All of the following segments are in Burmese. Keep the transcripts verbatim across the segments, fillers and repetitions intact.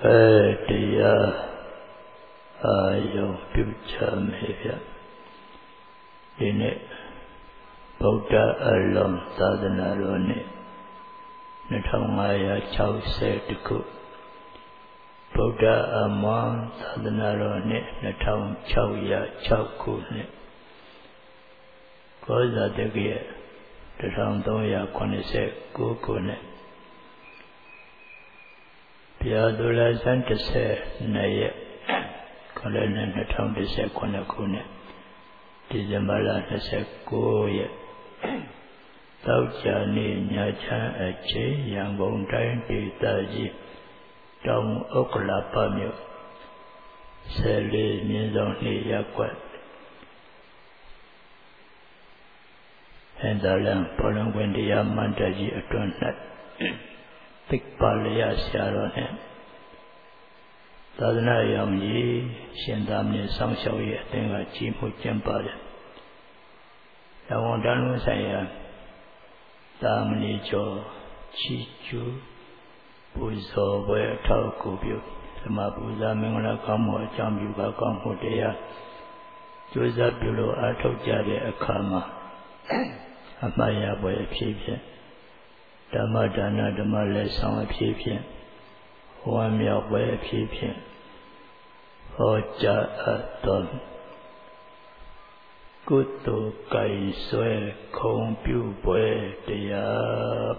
တရားအာယုံပြုချမေဗျဒီနေ့ဗုဒ္ဓအလုံးသာသနာတော်နှစ်နှစ်ထောင်ငါးရာခြောက်ဆယ်ခုဗုဒ္ဓအမွန်သာသနာတော်နှစ်နှစ်ထောင်ခြောက်ရာခြောက်ခုနှစ်ကောဇာတက္ကရာတစ်ထောင်သုံးရာခုနှစ်ဆယ်ကိုးခုနှစ်ပြာဒုလဆန်းတစ်ဆယ်နှစ်ရက်ခလနဲ့နှစ်ထောင်တစ်ဆယ်ခုနှစ်ခုနှစ်ဒီဇင်ဘာလနှစ်ဆယ်ကိုးရက်တောက်ကြနေ့ညချမ်းအချိန်ရန်ကုန်တိုင်းဒေသကြီးတောင်ဥက္ကလာပမြို့ဆယ်လေးမြင်းဆောင်နှစ်ရပ်ကွက်ဟန်ဒါလန်ဘောလုံးကွင်းတရားမန္တကြီးအတွင်း၌သိပ္ပလျဆရာတော်နဲ့သာသနာ့ရောင်ကြီးရှင်သာမဏေဆောင်းလျှောက်ရဲ့အသင်းကကြီးမှုကျင်းပါတယ်။ရဝန္တလုံးဆိုင်ရာသာမဏေကျော်ချီကျူးပူဇော်ပွဲအထောက်အကူပြုဓမ္မပူဇာမင်္ဂလာကောင်းမှုအကြောင်းပြုပါကောင်းမှုတရားကျိုးစားပြုလို့အားထုတ်ကြတဲ့အခါမှာအမှားရပွဲအဖြစ်ဖြင့်ဓမ္မဒါနဓမ္မလက်ဆောင်အဖြစ်ဖြင့်ဝမ်းမြောက်ပွဲအဖြစ်ဖြင့်ဟောကြားအပ်သောကုသိုလ်ကံဆွဲခုံပြုပွဲတရား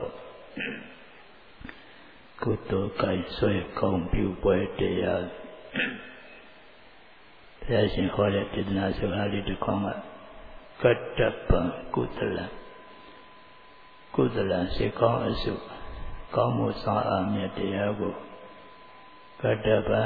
ကုသိုလ်ကံဆွဲခုံပြုပွဲတရားဘုရားရှင်ဟောတဲ့ဒေသနာစကားလေးတစ်ခေါက်ကကတ္တပံကုသလံကုသလံစေကောင်းအစုကောင်းမှုဆောင်အားမြတ်တရားကိုကတ္တပံ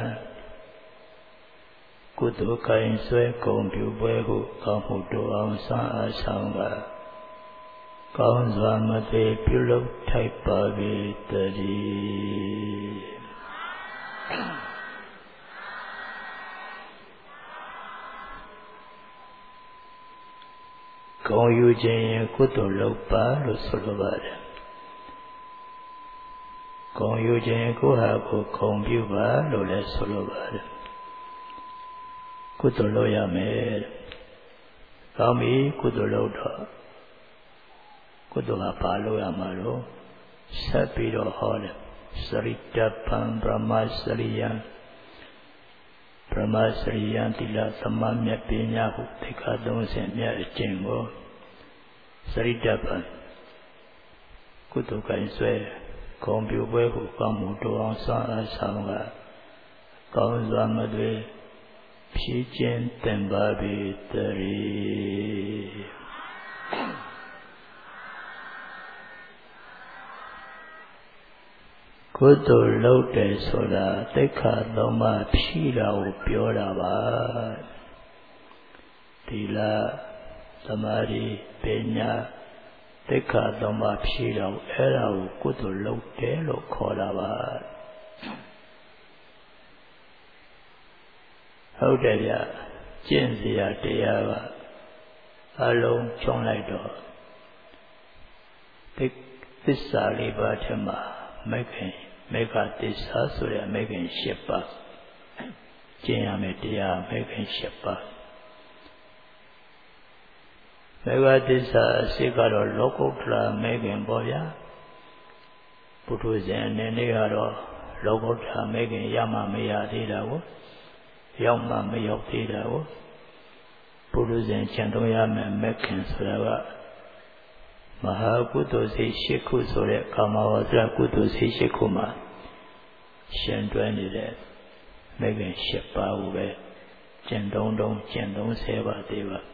ကုသိုလ်ကံဆွဲကုံပြုပွဲကိုကောင်းမှုတို့အောင်ဆောင်အားဆောင်ကကောင်းစွာမသေးပြုလုပ်ထိုက်ပါပေတည်းဂုဏ်ယူခြင်းရင်ကုသိုလ်လုပ်ပါလို့ဆိုလိုပါတယ်ဂုဏ်ယူခြင်းကိုဟာကိုခုံပြုပါလို့လည်းဆိုလိုပါတယ်ကုသိုလ်လုပ်ရမယ်ကောင်းပြီကုသိုလ်လုပ်တော့ကုသိုလ်ကဘာလုပ်ရမှာလို့ဆက်ပြီးတော့ဟောတယ်စရိတပံဗြဟ္မစရိယံဗြဟ္မစရိယံတိလသမမြတ်ပညာဟုသိက္ခာသုံးဆင့်မြတ်အကျင့်ကိုစရိတပံကုသိုလ်ကံဆွဲဂုဏ်ပြုပွဲဟုကောင်းမှုတော်အောင်ဆောင်အားဆောင်ကကောင်းစွာမသွေဖြည့်ခြင်းတင်ပါပေတည်းကုသိုလ်လုပ်တယ်ဆိုတာသိက္ခာသုံးပါးဖြည့်တာကိုပြောတာပါသီလသမာဓိပညာသိက္ခာသုံးပါးဖြည့်တာကိုအဲ့ဒါကိုကုသိုလ်လုပ်တယ်လို့ခေါ်တာပါဟုတ်တယ်ဗျကျင့်စရာတရားကအလုံးချုံလိုက်တော့သစ္စာလေးပါးထဲမှာမေခင်မေဃသစ္စာဆိုရမေခင်၈ပါးကျင့်ရမယ်တရားမေခင်၈ပါးမေဃသစ္စာအစစ်ကတော့လောကုတ္တရာမေခင်ပေါ့ဗျာပုထုဇဉ်အနေနဲ့ကတော့လောကုတ္တရာမေခင်ရမှမရသေးတာကိုရောက်မှမရောက်သေးတာကိုပုထုဇဉ်ကျင့်သုံးရမယ်မေခင်ဆိုတာကမဟာကုသိုလ်စိတ်၈ခုဆိုတဲ့ကာမဝဇ္ဇကုသိုလ်စိတ်၈ခုမှာရှင်တွဲနေတဲ့မေခင်၈ပါးကိုပဲကျင့်သုံးတုံးကျင့်သုံးဆဲပါသေးပါ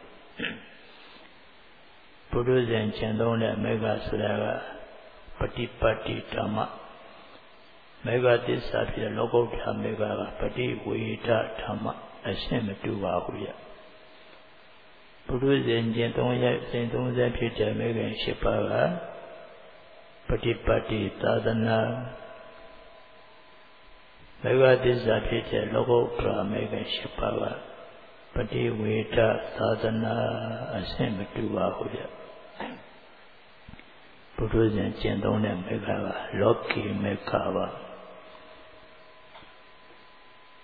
ပုထုဇဉ်ကျင့်သုံးတဲ့မေဃဆိုတာကပฏิပတ်တိဓမ္မမေဃသစ္စာဖြစ်လောကုတ္တရာမေဃကပฏิဝေဒဓမ္မအရှင်းမတူပါဘူးဗျပုထုဇဉ်ကျင့်သုံးရကျင့်သုံးဆဲဖြစ်တဲ့မေခင်၈ပါးကပฏิပတ်တိသာသနာမေဃသစ္စာဖြစ်တဲ့လောကုတ္တရာမေခင်၈ပါးကပฏิဝေဒသာသနာအရှင်းမတူပါဘူးဗျပုထုဇဉ်ကျင့်သုံးတဲ့မေဃကလောကီမေဃပါ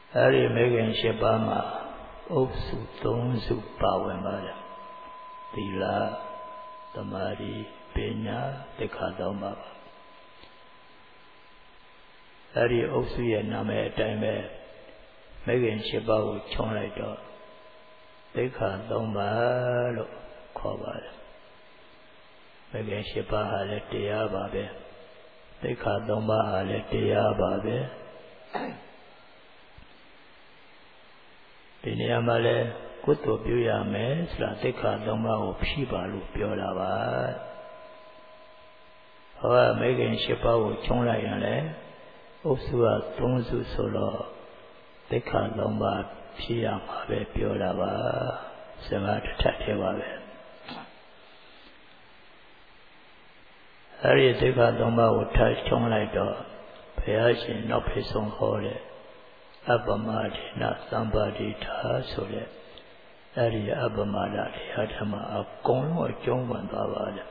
အဲ့ဒီမေခင်၈ပါးမှာအုပ်စု၃စုပါဝင်ပါတယ်သီလသမာဓိပညာသိက္ခာ၃ပါးပါအဲ့ဒီအုပ်စုရဲ့နာမည်အတိုင်းပဲမေခင်၈ပါးကိုခြုံလိုက်တော့သိက္ခာ၃ပါးလို့ခေါ်ပါတယ်မေခင်၈ပါးဟာလည်းတရားပါပဲသိက္ခာ၃ပါးဟာလည်းတရားပါပဲဒီနေရာမှာလဲကုသိုလ်ပြုရမယ်ဆိုတာသိက္ခာ၃ပါးကိုဖြည့်ပါလို့ပြောတာပါဟောမေခင်၈ပါးကိုခြုံလိုက်ရင်လဲအုပ်စုက၃စုဆိုတော့သိက္ခာ၃ပါးဖြည့်ရမှာပဲပြောတာပါစကားတစ်ထပ်ထဲပါပဲအဲဒီသိက္ခာ၃ပါးကိုထပ်ခြုံလိုက်တော့ဘုရားရှင်နောက်ဖေဆုံးဟောတဲ့အပ္ပမဒေနသံပါတိထာဆိုတဲ့အဲ့ဒီအပ္ပမဒတရားဓမ္မအကုန်လုံးအကျုံးဝင်သွားပါတယ်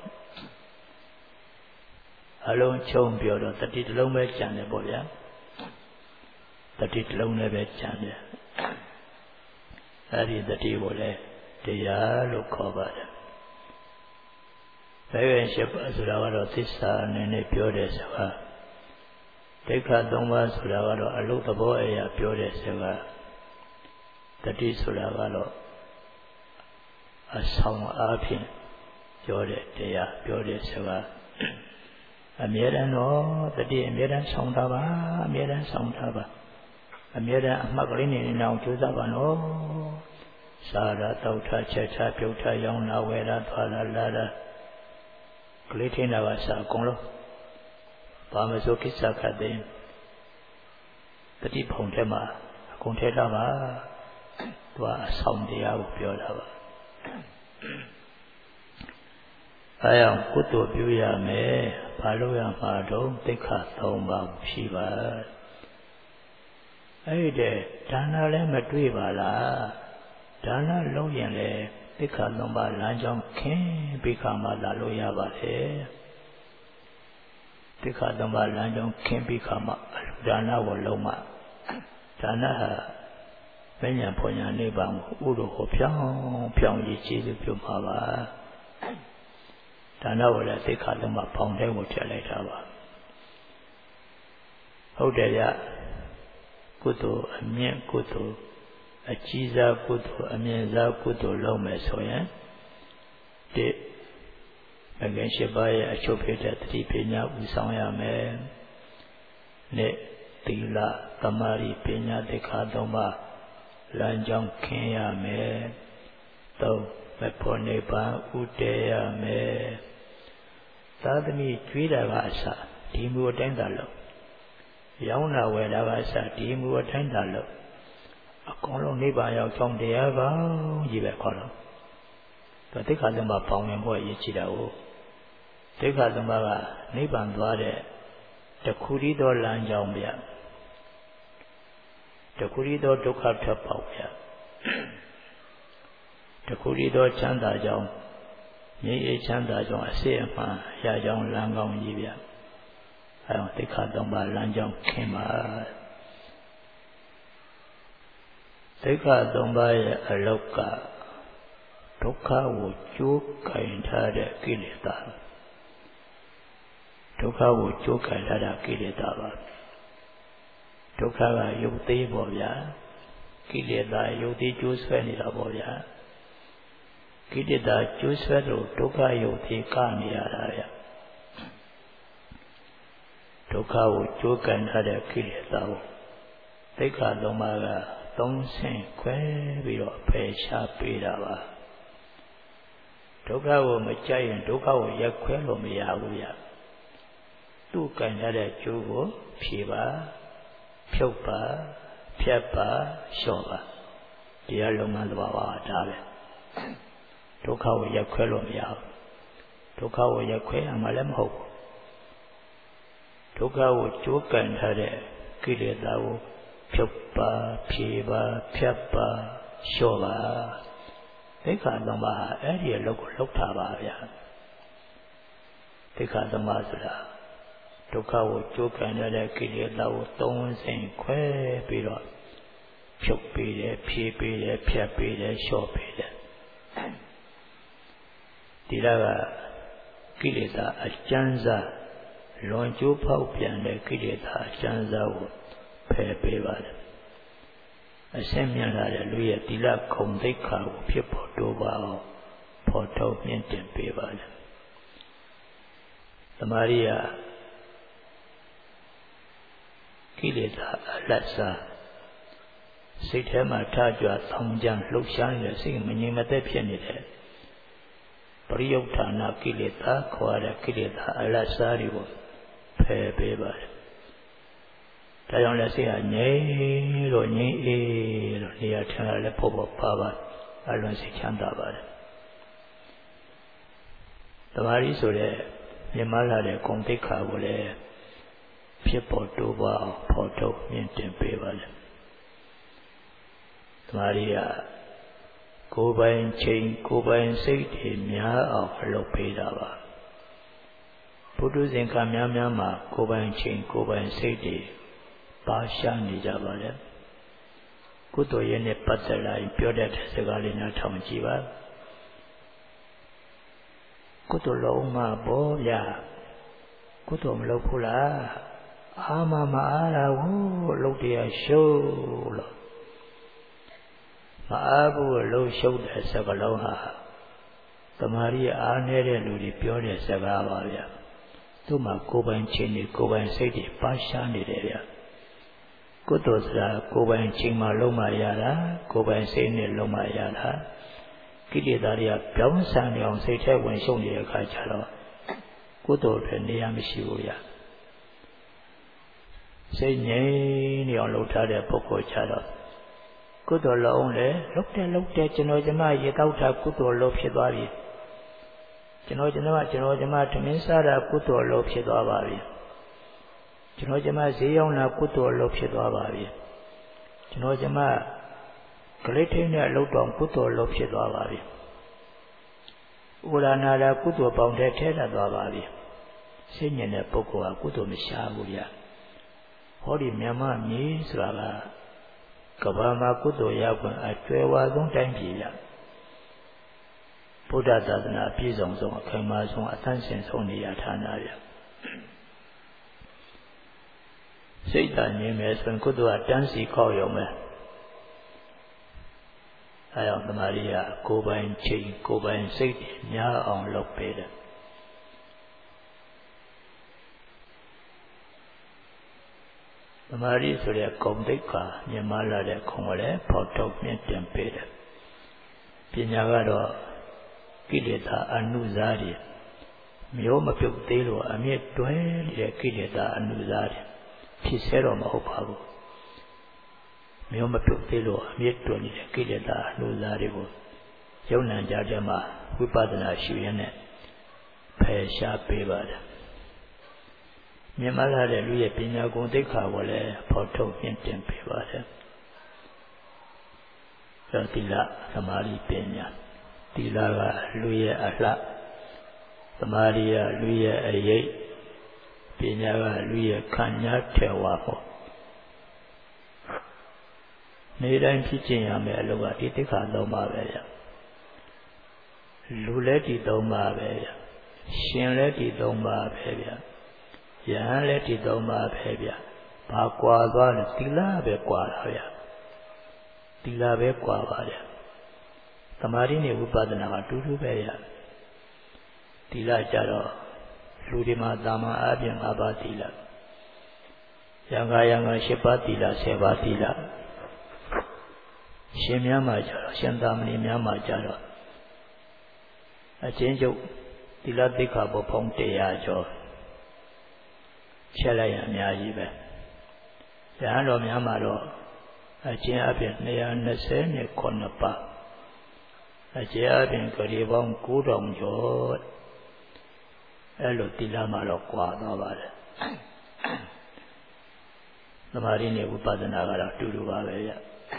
အလုံးချုံပြောတော့တတိတလုံးပဲကြံတယ်ပေါ့ဗျာတတိတလုံးနဲ့ပဲကြံတယ်အဲ့ဒီတတိကိုလည်းတရားလို့ခေါ်ပါတယ်ဘယ်ရင်ရှိပါဆိုတာကတော့သစ္စာအနေနဲ့ပြောတဲ့စကားဒိဋ္ဌာ၃ပါးဆိုတာကတော့အလုံးသဘောအရာပြောတဲ့စကားတတိဆိုတာကတော့အဆောင်အားဖြင့်ပြောတဲ့တရားပြောတဲ့စကားအမြဲတမ်းတော့တတိအမြဲတမ်းဆောင်တာပါအမြဲတမ်းဆောင်တာပါအမြဲတမ်းအမှတ်ကလေးနေနေအောင်ကြိုးစားပါနော်စာရတောက်ထချက်ချပြုတ်ထရောင်းလာဝယ်လာသွားလာလာတာကလေးထင်းတာကစအကုန်လုံးဘာမစိုးကိစ္စခတ်တဲ့တတိဖုံထဲမှာအကုန်ထဲထားပါသူကအဆောင်တရားကိုပြောတာပါအဲကြောင့်ကုသိုလ်ပြုရမယ်ဘာလို့ရမှာတော့သိက္ခာ၃ပါးရှိပါအဲ့ဒီဒါနလည်းမတွေ့ပါလားဒါနလုံးရင်လေသိက္ခာ၃ပါးလမ်းကြောင်းခင်းပြီးခါမှလာလို့ရပါတယ်သိက္ခာ၃ပါးလမ်းကြောင်းခင်းပြီးခါမှဒါနကိုလုံးမှဒါနဟာမဉ္ဇဉ်ဖွညာနိဗ္ဗာန်ကိုဥဒ္ဓဟောဖြောင်းဖြောင်းရည်ကျေးဇူးပြုမှာပါဒါနကိုလည်းသိက္ခာ၃ပါးပေါင်းတဲ့ကိုထည့်လိုက်တာပါဟုတ်တယ်ဗျကုသိုလ်အမြင့်ကုသိုလ်အကြီးစားကုသိုလ်အမြင့်စားကုသိုလ်လုပ်မယ်ဆိုရင်ဒီမဂ္ဂင်၈ပါးရဲ့အချုပ်ဖြစ်တဲ့တတိပညာဥဆောင်ရမယ်နဲ့သီလသမာဓိပညာသိက္ခာ၃ပါးလမ်းကြောင်းခင်းရမယ်သုံးမဖို့နိဗ္ဗာန်ဥတည်ရမယ်သာသမီကျွေးတာကအစဒီမူအတိုင်းသာလို့ရောင်းတာဝယ်တာကအစဒီမူအတိုင်းသာလို့အကုန်လုံးနိဗ္ဗာန်ရောက်ကြောင်းတရားကောင်းကြီးပဲခေါ်တော့ဒါသိက္ခာ၃ပါးပေါင်းရင်ဖို့အရေးကြီးတာကိုသိက္ခာ၃ပါးကနိဗ္ဗာန်သွားတဲ့တခုတည်းသောလမ်းကြောင်းဗျတခုတည်းသောဒုက္ခထွက်ပေါက်ဗျတခုတည်းသောချမ်းသာကြောင်းငြိမ်းအေးချမ်းသာကြောင်းအစစ်အမှန်ရကြောင်းလမ်းကောင်းကြီးဗျအဲဒါသိက္ခာ၃ပါးလမ်းကြောင်းခင်းပါသိက္ခာ၃ပါးရဲ့အလောက်ကဒုက္ခကိုကြိုးကင်ထားတဲ့ကိလေသာဒုက္ခကိုကြိုးကင်ထားတာကိလေသာပါဒုက္ခကရုပ်သေးပေါ့ဗျာကိလေသာရုပ်သေးကျိုးဆွဲနေတာပေါ့ဗျာကိလေသာကျိုးဆွဲလို့ဒုက္ခရုပ်သေးကနေရတာဗျဒုက္ခကိုကြိုးကင်ထားတဲ့ကိလေသာကိုသိက္ခာ၃ပါးကသုံးဆင့်ခွဲပြီးတော့ဖယ်ရှားပေးတာပါဒုက္ခကိုမကြိုက်ရင်ဒုက္ခကိုရက်ခွဲလို့မရဘူးဗျသူ့ကင်ထားတဲ့ကျိုးကိုဖြေပါဖြုတ်ပါဖြတ်ပါလျှော့ပါတရားလုံးငန်းသဘာဝဒါပဲဒုက္ခကိုရက်ခွဲလို့မရဘူးဒုက္ခကိုရက်ခွဲရမှာလည်းမဟုတ်ဘူးဒုက္ခကိုကြိုးကန်ထားတဲ့ကိလေသာကိုဖြုတ်ပါဖြေပါဖြတ်ပါလျှော့ပါသိက္ခာ၃ပါးဟာအဲ့ဒီအလုပ်ကိုလုပ်တာပါဗျာသိက္ခာ၃ပါးဆိုတာဒုက္ခကိုကြိုးကန်ရတဲ့ကိလေသာကိုသုံးဆင့်ခွဲပြီးတော့ဖြုတ်ပေးတယ်ဖြေးပေးတယ်ဖြတ်ပေးတယ်လျှော့ပေးတယ်ဒီလကကိလေသာအကျဉ်းစားလွန်ကျိုးဖောက်ပြန်တဲ့ကိလေသာအကျဉ်းစားကိုဖယ်ပေးပါတယ်အရှင်းမြတ်လာတဲ့လူရဲ့သီလခုံသိက္ခာကိုဖြစ်ပေါ်တိုးပါအောင်ဖော်ထုတ်မြင့်တင်ပေးပါတယ်သမာဓိကကိလေသာအလတ်စားစိတ်ထဲမှာထားကြွသောင်းကျမ်းလှုပ်ရှားနေတဲ့စိတ်မငြိမ်မသက်ဖြစ်နေတဲ့ပရိယုဌာဏကိလေသာခေါ်တဲ့ကိလေသာအလတ်စားတွေကိုဖယ်ပေးပါတယ်ဒါကြောင့်လည်းစိတ်ဟာငြိမ်လို့ငြိမ်အေးလို့နေရာထိုင်ရလည်းပေါ်ပေါ်ပါပါအလွန်စိတ်ချမ်းသာပါတယ်သမာဓိဆိုတဲ့မြင်မလာတဲ့ဂုဏ်သိက္ခာကိုလည်းဖြစ်ပေါ်တိုးပွားအောင်ဖော်ထုတ်မြင့်တင်ပေးပါလေသမာဓိကကိုယ်ပိုင်ချိန်ကိုယ်ပိုင်စိတ်တွေများအောင်လုပ်ပေးတာပါဘုဒ္ဓဇင်ကများများမှာကိုယ်ပိုင်ချိန်ကိုယ်ပိုင်စိတ်တွေပါရှားနေကြပါလေကုသိုလ်ရဲ့နဲ့ပတ်သက်လာရင်ပြောတတ်တဲ့စကားလေးများထောင်ကြည့်ပါကုသိုလ်လုံးမှာပေါ့ဗျာကုသိုလ်မလုပ်ဘူးလားအာမမအားလာဘူးလုပ်တရားရှုလို့မအားဘူးလို့ရှုတဲ့စကားလုံးဟာတမာရီအားနေတဲ့လူတွေပြောတဲ့စကားပါဗျာသူ့မှာကိုယ်ပိုင်ခြင်းတွေကိုယ်ပိုင်စိတ်တွေပါရှားနေတယ်ဗျာကုသိုလ်ဆိုတာကိုယ်ပိုင်ခြင်းမှလုံးမရတာကိုယ်ပိုင်စိတ်နဲ့လုံးမရတာကိလေသာတွေကပြောင်းဆန်နေအောင်စိတ်ထဲဝင်ရှုံနေတဲ့အခါကျတော့ကုသိုလ်တွေနေရာမရှိဘူးဗျာစိတ်ငြိမ်နေအောင်လုပ်ထားတဲ့ပုဂ္ဂိုလ်ကြတော့ကုသိုလ်လုံးလေလုပ်တယ်လုပ်တယ်ကျွန်တော်ကျမရေတောက်တာကုသိုလ်လုံးဖြစ်သွားပြီကျွန်တော်ကျွန်တော်ကျွန်တော်ကျမထမင်းစားတာကုသိုလ်လုံးဖြစ်သွားပါပြီကျွန်တော်ကျမဈေးရောက်တာကုသိုလ်လုံးဖြစ်သွားပါပြီကျွန်တော်ကျမကလေးထိန်းတဲ့အလုပ်တော်ကုသိုလ်လုံးဖြစ်သွားပါပြီဥရနာတာကုသိုလ်ပေါင်းတဲ့ထဲထသွားပါပြီစိတ်ညင်တဲ့ပုဂ္ဂိုလ်ကကုသိုလ်မရှားဘူးဗျဟောဒီမြန်မာမြေဆိုတာကကဘာမှာကုသိုလ်ရောက်ခွင့်အကျွဲဝါဆုံးတိုင်းပြည်ရဗုဒ္ဓသာသနာပြည့်စုံဆုံးအခိုင်အမာဆုံးအသန့်စင်ဆုံးနေရာဌာနရစိတ်ဓာတ်ငြင်းမယ်ဆိုရင်ကုသိုလ်ကတန်းစီခောက်ရုံပဲအဲကြောင့်သမာဓိကကိုယ်ပိုင်ချိန်ကိုယ်ပိုင်စိတ်များအောင်လုပ်ပေးတယ်သမာဓိဆိုတဲ့ဂုဏ်သိက္ခာမြင်မလာတဲ့ခုံကိုလည်းဖော်ထုတ်မြင့်တင်ပေးတယ်ပညာကတော့ကိလေသာအနုဇာတွေမျိုးမပြုတ်သေးလို့အမြင့်တွဲနေတဲ့ကိလေသာအနုဇာတွေဖြစ်စေတော့မဟုတ်ပါဘူးမျိုးမပြုတ်သေးလို့အမြင့်တွဲနေတဲ့ကိလေသာအနုဇာတွေကိုယုံ nant ကြတဲ့မှာဝိပဿနာရှုရင်းနဲ့ဖယ်ရှားပေးပါတယ်မြင်မလာတဲ့လူရဲ့ပညာဂုဏ်သိက္ခာကိုလည်းဖော်ထုတ်မြင့်တင်ပေးပါတယ်။သီလသမာဓိပညာသီလကလူရဲ့အလှသမာဓိကလူရဲ့အရေးပညာကလူရဲ့ခံညာထေဝါဖို့နေတိုင်းဖြစ်ကျင်ရမယ်အလုပ်ကဒီသိက္ခာသုံးပါပဲဗျ။လူလည်းဒီသုံးပါပဲဗျ။ရှင်လည်းဒီသုံးပါပဲဗျ။ယဟန်လည်းဒီသုံးပါပဲဗျဘာကွာသွားလဲသီလပဲကွာတာဗျသီလပဲကွာပါတယ်သမာဓိနဲ့ဝိပဿနာကတူတူပဲဗျသီလကြတော့လူတွေမှာသာမန်အပြင်၅ပါးသီလယံဃာယံဃာ၈ပါးသီလ၁၀ပါးသီလရှင်များမှာကြတော့ရှင်သာမဏေများမှာကြတော့အချင်းချုပ်သီလသိက္ခာပုဒ်ဖုံးတရားကျော်ချက်လိုက်ရအများကြီးပဲ။ဉာဏ်တော်များမှာတော့အကျဉ်းအပြင်၂၂ခုပါးအကျဉ်းအပြင်ကလေးပေါင်း၉ထောင်ကျော်အဲ့လိုသီလမှာတော့ကွာသွားပါတယ်။သမာဓိနဲ့ဝိပဿနာကတော့တူတူပါပဲဗျ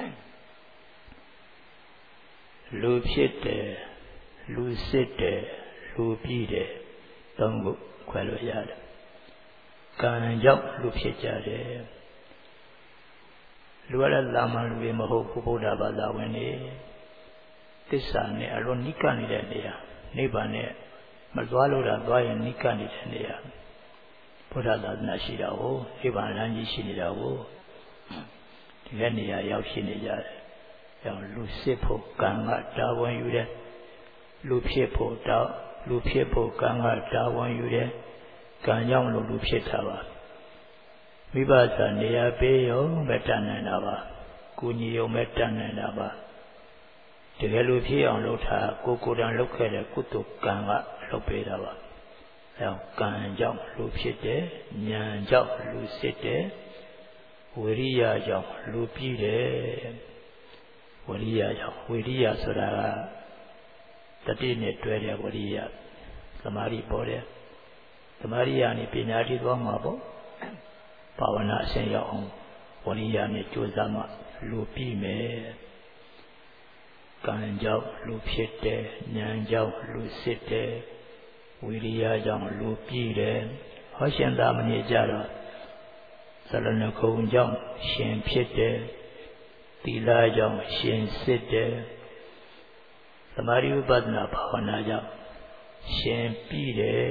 ။လူဖြစ်တယ်လူစစ်တယ်လူပြီးတယ်သုံးခုခွဲလို့ရတယ်ကံကြောင့်လူဖြစ်ကြတယ်လူရတဲ့လာမန်လူတွေမဟုတ်ဘူးဗုဒ္ဓဘာသာဝင်တွေသစ္စာနဲ့အလုံးနိကနေတဲ့နေရာနိဗ္ဗာန်နဲ့မသွားလို့တာသွားရင်နိကနေတဲ့နေရာဘုရားသာသနာရှိတာကိုနိဗ္ဗာန်လမ်းကြီးရှိနေတာကိုဒီကနေရာရောက်ရှိနေကြတယ်။ကြောင့်လူစစ်ဖို့ကံကတာဝန်ယူတယ်လူဖြစ်ဖို့တောက်လူဖြစ်ဖို့ကံကတာဝန်ယူတယ်ကံကြောင့်လူဖြစ်တာပါမိဘသာနေရာပေးရုံပဲတတ်နိုင်တာပါကိုညီရုံပဲတတ်နိုင်တာပါတကယ်လို့ဖြစ်အောင်လုပ်တာကိုကိုယ်တိုင်လုပ်ခဲ့တဲ့ကုသိုလ်ကံကလုပ်ပေးတာပါအဲတော့ကံကြောင့်လူဖြစ်တယ်ဉာဏ်ကြောင့်လူစစ်တယ်ဝိရိယကြောင့်လူပြီးတယ်ဝိရိယကြောင့်ဝိရိယဆိုတာကတတိနဲ့တွဲတဲ့ဝိရိယသမာဓိပေါ်တယ်သမာဓိကနေပညာတည်သွားမှာပေါ့ဘာဝနာအစဉ်ရောက်အောင်ဝိရိယနဲ့ကြိုးစားမှလူပြီးမယ်ကံကြောင့်လူဖြစ်တယ်ဉာဏ်ကြောင့်လူစစ်တယ်ဝိရိယကြောင့်လူပြီးတယ်ဟောရှင်သာမဏေကြတော့သရဏဂုံကြောင့်ရှင်ဖြစ်တယ်သီလကြောင့်ရှင်စစ်တယ်သမာဓိဥပဒနာဘာဝနာကြောင့်ရှင်ပြီးတယ်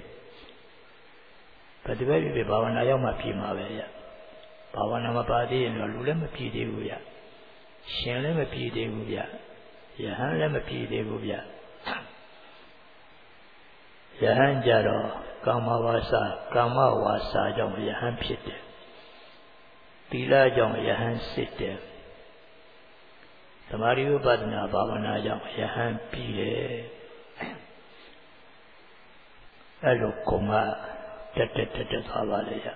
ဘယ်တပည့်ပြဘာဝနာရောက်မှပြီးမှာပဲရဘာဝနာမပါသေးရင်တော့လူလည်းမပြီးသေးဘူးရရှင်လည်းမပြီးသေးဘူးဗျယဟန်လည်းမပြီးသေးဘူးဗျယဟန်ကြတော့ကာမဝါစာကာမဝါစာကြောင့်ယဟန်ဖြစ်တယ်သီလကြောင့်ယဟန်စစ်တယ်သမာဓိဥပဒနာဘာဝနာကြောင့်ယဟန်ပြီးတယ်အဲ့လိုကုံကတက်တက်တက်တက်သွားပါလေရ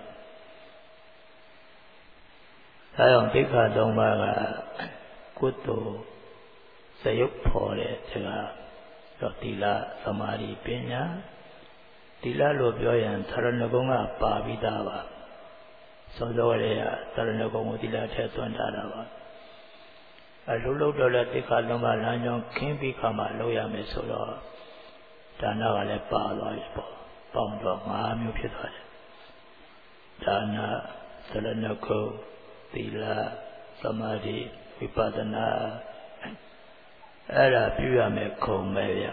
အဲကြောင့်ဒိဋ္ဌာသုံးပါးကကုသိုလ်စရုပ်ဖော်တဲ့စကားတော့သီလသမာဓိပညာသီလလို့ပြောရင်သရဏဂုံကပါပြီးသားပါစောစောကလေးကသရဏဂုံကိုသီလထည့်သွင်းထားတာပါအလုံးလုံးတော့လည်းဒိဋ္ဌာသုံးပါးလမ်းကြောင်းခင်းပြီးခါမှလုပ်ရမယ်ဆိုတော့ဒါနကလည်းပါသွားပြီပေါ့ပေါင်းတော့၅မျိုးဖြစ်သွားတယ်ဒါနသရဏဂုံသီလသမာဓိဝိပဿနာအဲ့ဒါပြုရမယ်ခုံပဲဗျ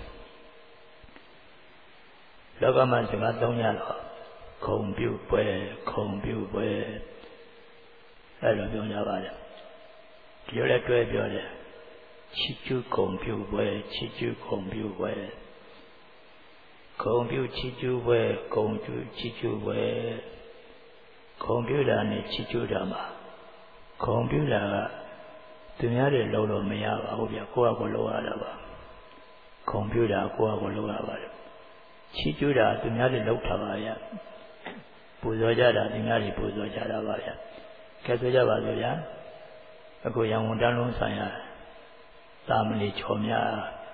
လောကမှာစကားသုံးရတော့ခုံပြုပွဲခုံပြုပွဲအဲ့လိုပြောကြပါတယ်ဒီလိုလည်းတွဲပြောတယ်ချီကျူးခုံပြုပွဲချီကျူးခုံပြုပွဲခုံပြုချီကျူးပွဲခုံကျူးချီကျူးပွဲခုံပြုတာနဲ့ချီကျူးတာမှာခုံပြုတာကသူများတွေလုံးလို့မရပါဘူးဗျကိုယ့်အကိုလုံးရတာပါကွန်ပျူတာကိုယ့်အကိုလုံးရပါတယ်ချီးကျူးတာသူများတွေလုံးထားပါဗျပူဇော်ကြတာသူများတွေပူဇော်ကြတာပါဗျကဲဆိုကြပါစို့ဗျာအခုရန်ကုန်တန်းလုံးဆိုင်ရာတာမဏိချော်များ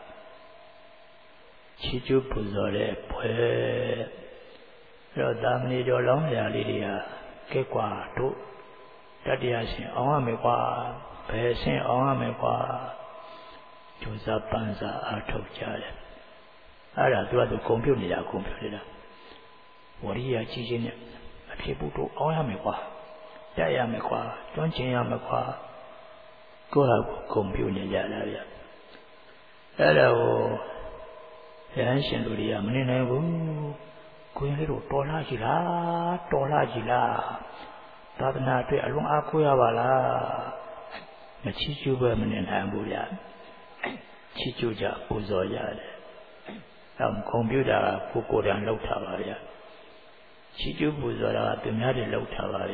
ချီးကျူးပူဇော်တဲ့ဘွယ်အဲ့တော့တာမဏိကျော်လောင်းရာလေးတွေကကဲကွာတို့တတရားရှင်အောင်ရမယ်ကွာဘယ်ဆင်းအောင်ရမယ်ကွာကျိုးစားပန်းစားအားထုတ်ကြတယ်အဲ့ဒါသူကသူကုံပြုတ်နေတာကုံပြုတ်နေတာဝရိယကြီးချင်းနဲ့အဖြစ်ဖို့တို့အောင်ရမယ်ကွာတက်ရမယ်ကွာကျွမ်းကျင်ရမယ်ကွာကိုယ့်ဟာကုံပြုတ်နေကြတာဗျအဲ့ဒါကိုရဟန်းရှင်တို့တွေကမနေနိုင်ဘူးကိုရင်လေးတို့တော်လာကြည်လားတော်လာကြည်လားသာသနာအတွက်အလွန်အားကိုးရပါလားမချီးကျူးပဲမနေနိုင်ဘူးဗျချီးကျူးကြပူဇော်ရတယ်အဲကွန်ပျူတာကကိုကိုယ်တိုင်လောက်ထားပါဗျချီးကျူးပူဇော်တာကသူများတွေလောက်ထားပါဗျ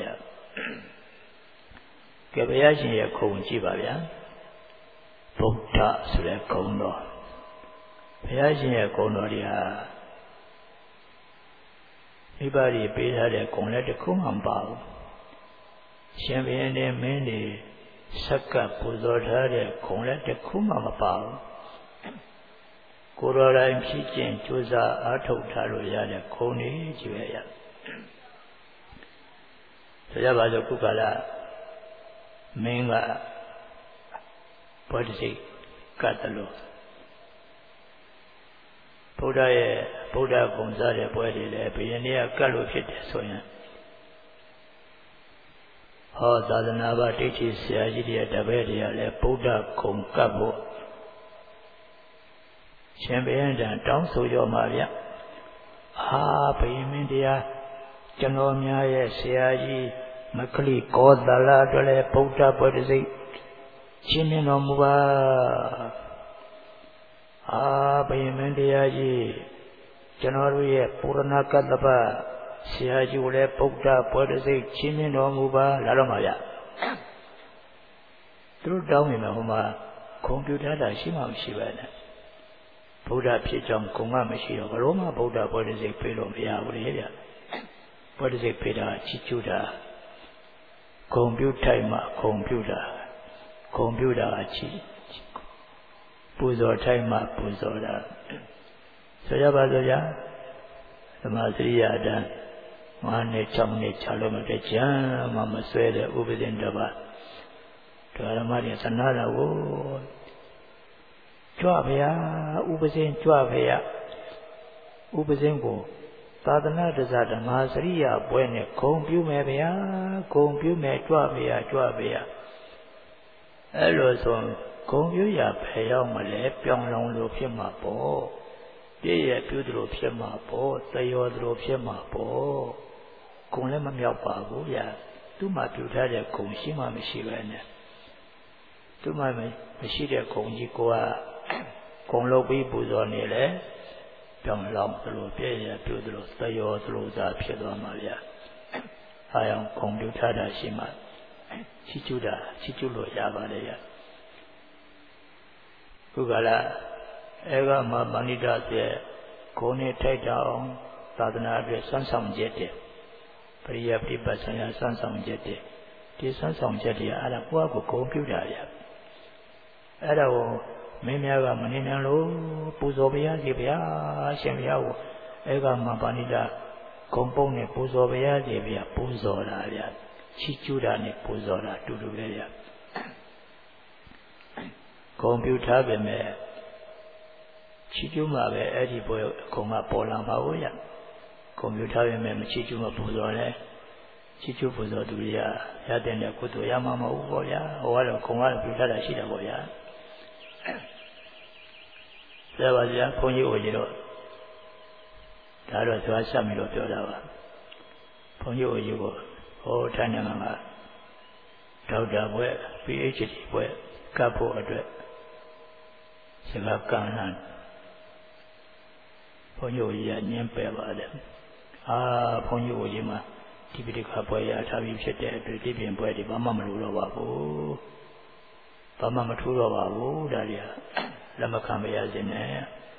ကဲဘုရားရှင်ရဲ့ခုံကြည့်ပါဗျာဗုဒ္ဓဆိုတဲ့ခုံတော်ဘုရားရှင်ရဲ့ခုံတော်တွေဟာမိဘတွေပေးထားတဲ့ခုံလည်းတစ်ခုမှမပါဘူးရှင်ဘုရင်နဲ့မင်းတွေဆက်ကပ်ပူဇော်ထားတဲ့ခုံလည်းတစ်ခုမှမပါဘူးကိုယ်တော်တိုင်ဖြစ်ခြင်းကြိုးစားအားထုတ်ထားလို့ရတဲ့ခုံတွေကြီးပဲရဆိုကြပါစို့ခုကလာမင်းကဘောဓိစိတ်ကတ်တယ်လို့ဘုရားရဲ့ဗုဒ္ဓဂုဏ်စားတဲ့ပွဲတွေလည်းဘုရင်တွေကကတ်လို့ဖြစ်တယ်ဆိုရင်ဟဟောသာသနာ့ဘာဒိဋ္ဌိဆရာကြီးတွေတပည့်တွေကလည်းဗုဒ္ဓဂုံကပ်ဖို့ရှင်ဘုရင်တန်တောင်းဆိုကြမှာဗျအာဘုရင်မင်းတရားကျွန်တော်များရဲ့ဆရာကြီးမကလိကောသလတို့လည်းဗုဒ္ဓဘောဓိစိတ်ချင်းမြင်တော်မူပါအာဘုရင်မင်းတရားကြီးကျွန်တော်တို့ရဲ့ပုရဏကတ္တပဆရာကြီးကိုလည်းဗုဒ္ဓဘောဓိစိတ်ချင်းမြင်တော်မူပါလာတော့မှာဗျသူတို့တောင်းနေမှာဟိုမှာကွန်ပျူတာတာရှိမှမရှိပါနဲ့ဗုဒ္ဓဖြစ်ကြောင်းဂုဏ်ကမရှိတော့ဘလို့မှဗုဒ္ဓဘောဓိစိတ်ပြေလို့မရဘူးလေဗျဘောဓိစိတ်ပြေတာချစ်ကျူတာကွန်ပျူထိုက်မှကွန်ပျူတာကွန်ပျူတာချစ်ပူဇော်ထိုက်မှပူဇော်တာဆိုရပါစို့ဗျာဓမ္မစရိယာတန်ငါးနှစ်၆နှစ်ခြားလို့မတည့်ကြမှမဆွဲတဲ့ဥပဒေတစ်ပါးဓမ္မတွေသနာတာကိုကြွဗျာဥပဇင်းကြွဗျာဥပဇင်းကိုသာသနာ့တစ္ဆဓမ္မစရိယာပွဲနဲ့ဂုံပြုမယ်ဗျာဂုံပြုမယ်ကြွဗျာကြွဗျာအဲ့လိုဆိုဂုံပြုရဖယ်ရောက်မလဲပြောင်းလောင်လို့ဖြစ်မှာပေါ့ပြည့်ရပြုသလိုဖြစ်မှာပေါ့သရောသလိုဖြစ်မှာပေါ့ဂုံလည်းမမြောက်ပါဘူးဗျာသူ့မှာပြုထားတဲ့ဂုံရှိမှမရှိပဲနဲ့သူ့မှာမရှိတဲ့ဂုံကြီးကိုကဂုံလုပ်ပြီးပူဇော်နေလေပြောင်းလောင်သလိုပြည့်ရပြုသလိုသရောသလိုသာဖြစ်သွားမှာဗျာအာယံဂုံပြုထားတာရှိမှချီးကျူးတာချီးကျူးလို့ရပါလေဗျာခုကလာအဲကမှာပဏိတရဲ့ဂုံနဲ့ထိုက်တာအောင်သာသနာ့အတွက်စမ်းဆောင်ချက်တဲ့ပရိယပိပဿနာစမ်းဆောင်ချက်တဲ့ဒီစမ်းဆောင်ချက်တွေအဲ့ဒါကိုယ့်အကိုဂုံပြုတာဗျအဲ့ဒါကိုမင်းများကမနေနိုင်လို့ပူဇော်ပါရစေဗျာရှင်ဘုရားကိုအဲကမှာပဏိတဂုံပုံနဲ့ပူဇော်ပါရစေဗျာပူဇော်တာဗျချီးကျူးတာနဲ့ပူဇော်တာတူတူပဲဗျဂုံပြုထားပေမဲ့ချီးကျူးမှာပဲအဲ့ဒီပွဲခုံကပေါ်လာပါဘူးရကွန်ပျူတာပဲမချီးကျူးမပူဇော်လဲချီးကျူးပူဇော်သူတွေကရတဲ့နဲ့ကုသိုလ်ရမှာမဟုတ်ဘူးပေါ့ဗျာဟိုကတော့ခုံကတော့ပြုထားတာရှိတယ်ပေါ့ဗျာဆရာပါဗျာခွန်ကြီးအိုကြီးတော့ဒါတော့သွားဆက်ပြီးတော့ပြောတာပါခွန်ကြီးအိုကြီးကိုဟိုထိုင်းနိုင်ငံကဒေါက်တာဘွဲ့ ပီ အိတ်ချ် ဒီ ဘွဲ့ကပ်ဖို့အတွက်စကားကံလန်းဘုန်းကြီးကြီးကညင်းပယ်ပါတယ်အာဘုန်းကြီးကြီးမှာဒီပိဋကပွဲရထားပြီးဖြစ်တဲ့အတွက်ဒီပြင်ပွဲတွေဘာမှမလိုတော့ပါဘူးဘာမှမထူးတော့ပါဘူးဒါတွေကလက်မခံမရစေနဲ့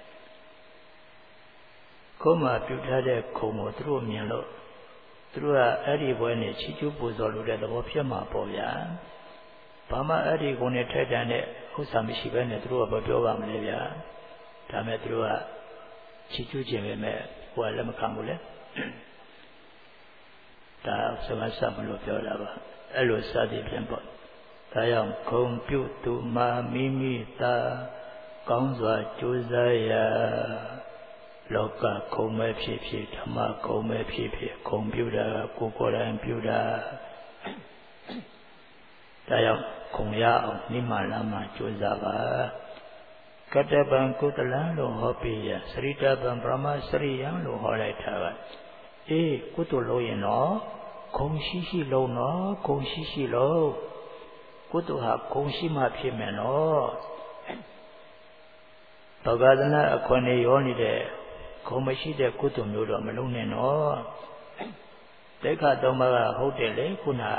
ခုမှပြုထားတဲ့ခုံကိုသူတို့မြင်လို့သူတို့ကအဲ့ဒီပွဲနဲ့ချီးကျူးပူဇော်လို့တဲ့သဘောဖြစ်မှာပေါ့ဗျာဘာမှအဲ့ဒီခုံနဲ့ထိုက်တန်တဲ့ဥစ္စာမရှိဘဲနဲ့သူတို့ကပြောပါမလဲဗျာဒါမဲ့သူတို့ကချီးကျူးခြင်းပဲမဲ့ဟိုကလက်မခံဘူးလေဒါစကားဆက်မလို့ပြောတာပါအဲ့လိုစသည်ဖြင့်ပေါ့ဒါကြောင့်ဂုံပြုသူမှာမိမိသာကောင်းစွာကြိုးစားရလောကဂုံမဲ့ဖြစ်ဖြစ်ဓမ္မဂုံမဲ့ဖြစ်ဖြစ်ဂုံပြုတာကိုကိုယ်တိုင်ပြုတာဒါကြောင့်ဂုံရအောင်နိမလာမှကြိုးစားပါကတ္တပံကုသလံလို့ဟောပြီးရစရိတပံပရမစရိယံလို့ဟောလိုက်တာပါအေးကုသိုလ်လို့ရင်တော့ဂုံရှိရှိလုံးတော့ဂုံရှိရှိလုံးကုသိုလ်ဟာဂုံရှိမှဖြစ်မယ်နော်ဘဂဝဒနာအခွင့်အရေးရောနေတဲ့ဂုံမရှိတဲ့ကုသိုလ်မျိုးတော့မလုံးနဲ့နော်ဒိဋ္ဌာသုံးပါးကဟုတ်တယ်လေခုန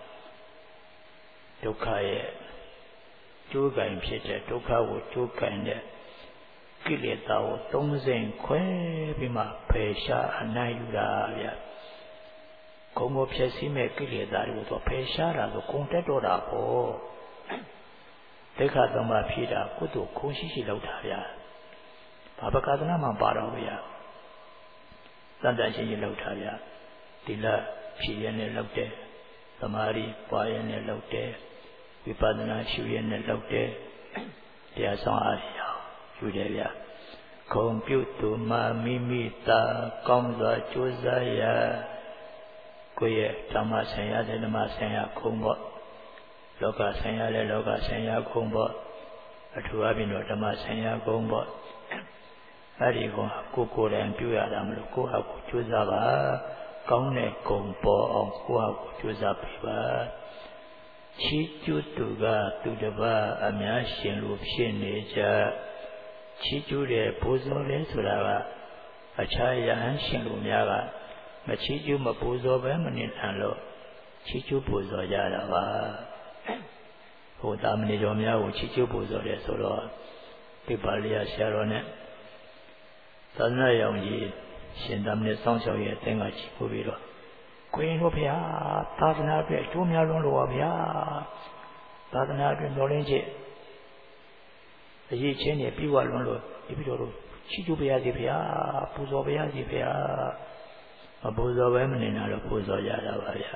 ဒုက္ခရဲ့ကျိုးကံဖြစ်တဲ့ဒုက္ခကိုကျိုးကံတဲ့ကိလေသာကိုသုံးစဉ်ခွဲပြီးမှဖယ်ရှားအနိုင်ယူတာဗျာဂုံကိုဖြည့်ဆည်းမဲ့ကိလေသာတွေကိုတော့ဖယ်ရှားတာဆိုဂုံတက်တော့တာပေါ့ဒိဋ္ဌာသုံးပါးဖြည့်တာကုသိုလ်ခုံရှိရှိလောက်တာဗျာဘာပကာသနာမှပါတော့ဗျာသတ္တရှိရှိလောက်တာဗျာဒီလဖြည့်ရနဲ့လောက်တယ်သမာဓိပွားရနဲ့လောက်တယ်ဝိပဿနာရှုရနဲ့လောက်တယ်တရားဆောင်အားရအောင်ယူတယ်ဗျာဂုံပြုသူမှာမိမိသာကောင်းစွာကြိုးစားရကိုယ့်ရဲ့ဓမ္မဆံရတဲ့ဓမ္မဆံရခုံပေါ့လောကဆံရတဲ့လောကဆံရခုံပေါ့အထူးအပြင်တော့ဓမ္မဆံရခုံပေါ့အဲ့ဒီကောင်ကိုကိုယ်တိုင်ပြုရတာမလို့ကိုယ့်ဟာကိုယ်ကြိုးစားပါကောင်းတဲ့ဂုဏ်ပေါ်အောင်ကိုယ့်ဟာကိုယ်ကြိုးစားပေးပါချီးကျူးသူကသူတစ်ပါးအများရှင်လို့ဖြစ်နေကြချီးကျူးတဲ့ပူဇော်လဲဆိုတာကအခြားယဟန်ရှင်လူများကမချီးကျူးမပူဇော်ပဲမနေတန်လို့ချီးကျူးပူဇော်ကြတာပါဟိုတာမဏေတော်များကိုချီးကျူးပူဇော်တယ်ဆိုတော့ဒီပါဠိယဆရာတော်နဲ့သာသနာ့ရောင်ကြီးရှင်သာမဏေစောင့်ရှောက်ရဲ့အသင်းကချီးပူပြီးတော့ကိုရင်တို့ဖေဟာသာသနာ့အတွက်အကျိုးများလွန်းလို့ပါဗျာသာသနာ့အတွက်မျှော်လင့်ချက်အရေးချင်းနဲ့ပြီးဝလွန်းလို့ဒီပြီးတော့ချီးကျူးပါရစေဖေဟာပူဇော်ပါရစေဖေဟာမပူဇော်ပဲမနေနိုင်တော့ပူဇော်ကြတာပါဗျာ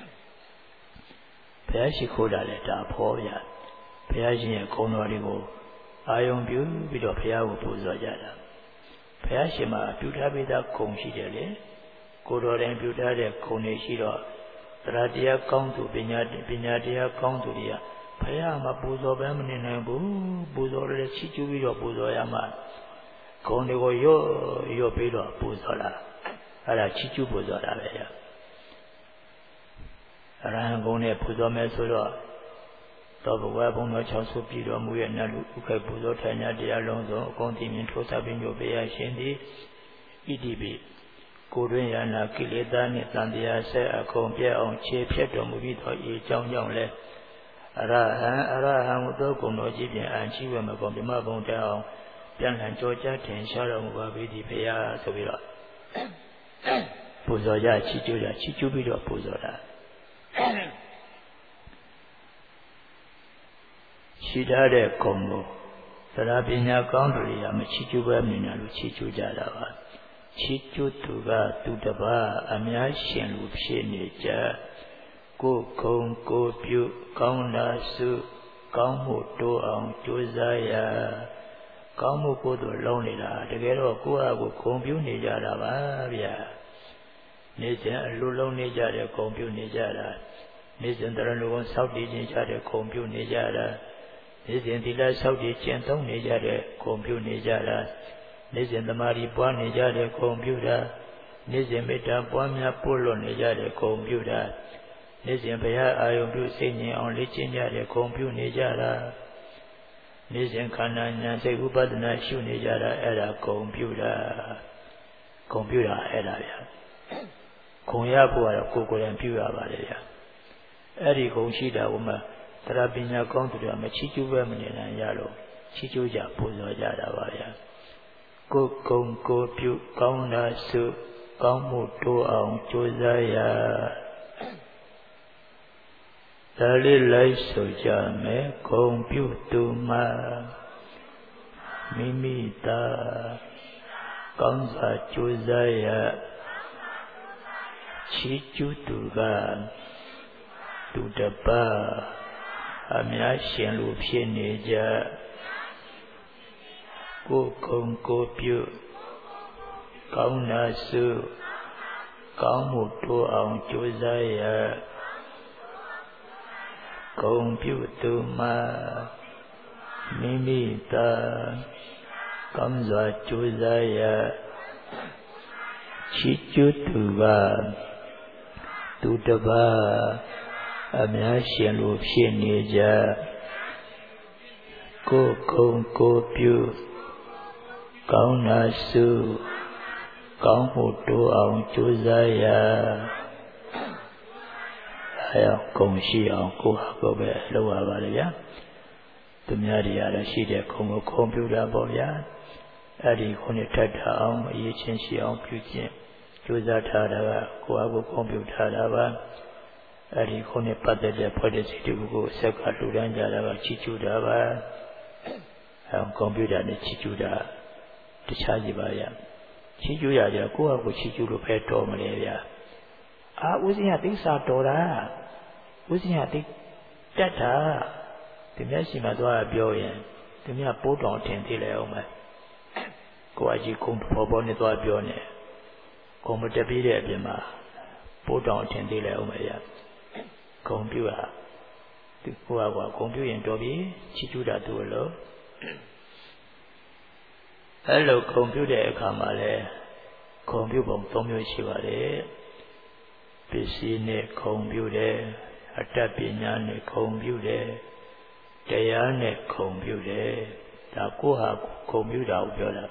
ဘုရားရှိခိုးတာလည်းဒါဖော်ဗျာဘုရားရှင်ရဲ့ဂုဏ်တော်တွေကိုအာယုံပြုပြီးတော့ဘုရားကိုပူဇော်ကြတာဘုရားရှင်မှာပြုထားပေးတဲ့ဂုဏ်ရှိတယ်လေကိုယ်တော်တိုင်ပြုထားတဲ့ဂုဏ်တွေရှိတော့တရားတရားကောင်းသူပညာပညာတရားကောင်းသူတွေကဘုရားမှာပူဇော်ပဲမနေနိုင်ဘူးပူဇော်လည်းချီးကျူးပြီးတော့ပူဇော်ရမှာဂုဏ်တွေကိုရော့ရော့ပြီးတော့ပူဇော်လာအဲ့ဒါချီးကျူးပူဇော်တာပဲဗျအရဟံဂုဏ်နဲ့ပူဇော်မယ်ဆိုတော့သောဘဝဘုံတော်၆ဆူပြည်တော်မူရဲ့နတ်လူဥက္ကပူဇော်ထိုင်ညာတရားလုံးစုံအကုန်သိမြင်ထိုးသပင်ညိုပေးရရှင်သည်ဣတိပိကိုယ်တွင်ရနာကိလေသာနှင့်တန်တရားဆက်အကုန်ပြည့်အောင်ခြေဖြတ်တော်မူပြီးသောဤအကြောင်းကြောင့်လဲအရဟံအရဟံဟူသောဂုဏ်တော်ကြီးဖြင့်အံချီးဝဲမကုန်မြမဘုံတအောင်ပြန်လှန်ကြောကြားထင်ရှားတော်မူပါ၏ဒီဖရာဆိုပြီးတော့ပူဇော်ကြချီးကျူးကြချီးကျူးပြီးတော့ပူဇော်တာရှိထားတဲ့ဂုဏ်ကိုသရပညာကောင်းသူတွေကမချီးကျူးပဲမြင်တယ်လို့ချီးကျူးကြတာပါချီးကျူးသူကသူတစ်ပါးအများရှင်လူဖြစ်နေကြကိုယ်ဂုဏ်ကိုယ်ပြုကောင်းတာစုကောင်းမှုတိုးအောင်ကြိုးစားရကောင်းမှုကိုယ်တို့လုံးနေတာတကယ်တော့ကိုယ့်အကိုဂုဏ်ပြုနေကြတာပါဗျာနေစဉ်အလိုလုံးနေကြတဲ့ဂုဏ်ပြုနေကြတာနေစဉ်တရဏဂုံစောင့်တည်ခြင်းကြတဲ့ဂုဏ်ပြုနေကြတာနေစဉ်သီလစောင့်တည်ကျင့်သုံးနေကြတဲ့ဂုဏ်ပြုနေကြတာနေစဉ်သမာဓိပွားနေကြတဲ့ဂုဏ်ပြုတာနေစဉ်မေတ္တာပွားများပို့လွတ်နေကြတဲ့ဂုဏ်ပြုတာနေစဉ်ဘုရားအာယုံပြုစိတ်ငြိမ်အောင်လေ့ကျင့်ကြတဲ့ဂုဏ်ပြုနေကြတာနေစဉ်ခန္ဓာဉာဏ်စိတ်ဥပဒနာရှုနေကြတာအဲ့ဒါဂုဏ်ပြုတာဂုဏ်ပြုတာအဲ့ဒါဗျာဂုဏ်ရဖို့ကတော့ကိုယ်ကိုယ်တိုင်ပြုရပါတယ်ဗျာအဲ့ဒီဂုဏ်ရှိတာကမှတရားပညာကောင်းသူတွေကမချီးကျူးပဲမနေနိုင်ရလို့ချီးကျူးကြပူဇော်ကြတာပါဗျာကိုယ်ဂုဏ်ကိုယ်ပြုကောင်းတာစုကောင်းမှုတိုးအောင်ကြိုးစားရဒါလေးလိုက်ဆိုကြမယ်ဂုဏ်ပြုသူမှာမိမိသာကောင်းစွာကြိုးစားရချီးကျူးသူကသူတစ်ပါးအများရှင်လူဖြစ်နေကြကိုယ်ဂုဏ်ကိုယ်ပြုကောင်းတာစုကောင်းမှုတိုးအောင်ကြိုးစားရဂုဏ်ပြုသူမှာမိမိသာကောင်းစွာကြိုးစားရချီးကျူးသူကသူတစ်ပါးအများရှင်လူဖြစ်နေကြကိုယ်ဂုဏ်ကိုယ်ပြုကောင်းတာစုကောင်းမှုတိုးအောင်ကြိုးစားရအဲဂုဏ်ရှိအောင်ကိုယ်ဟာကိုယ်ပဲလုပ်ရပါလေဗျာသူများတွေကတော့ရှိတဲ့ဂုဏ်ကိုခုံပြုတာပေါ့ဗျာအဲ့ဒီခုနှစ်ထပ်ထအောင်အရေးချင်းရှိအောင်ပြုခြင်းကြိုးစားထားတာကကိုယ်ဟာကိုယ်ခုံပြုထားတာပါအဲ့ဒီခုနှစ်ပတ်သက်တဲ့ဖွဲ့တဲ့စိတ်တွေကိုဆက်ကလူတန်းကြတာကချီးကျူးတာပါအဲကွန်ပျူတာနဲ့ချီးကျူးတာတခြားစီပါဗျာချီးကျူးရကြကိုယ့်ဟာကိုယ်ချီးကျူးလို့ပဲတော်မလဲဗျာအာဥစဉ်ကသိစာတော်တာဥစဉ်ကသိတတ်တာဒီမျက်စိမှာသွားပြောရင်ဒီမြပိုးတော်ထင်သေးလေအောင်မယ်ကိုယ်အကြီးကုန်းပေါ်ပေါ်နဲ့သွားပြောနေကွန်ပျူတာပြီးတဲ့အပြင်မှာပို့တောင်းထင်သေးလဲအောင်မရဂုံပြုတာသူကကွာဂုံပြုရင်တော်ပြီချီးကျူးတာသူ့လို့အဲ့လိုဂုံပြုတဲ့အခါမှာလဲဂုံပြုပုံ၃မျိုးရှိပါတယ်ပစ္စည်းနဲ့ဂုံပြုတယ်အတ္တပညာနဲ့ဂုံပြုတယ်တရားနဲ့ဂုံပြုတယ်ဒါကိုဟာဂုံပြုတာကိုပြောတာ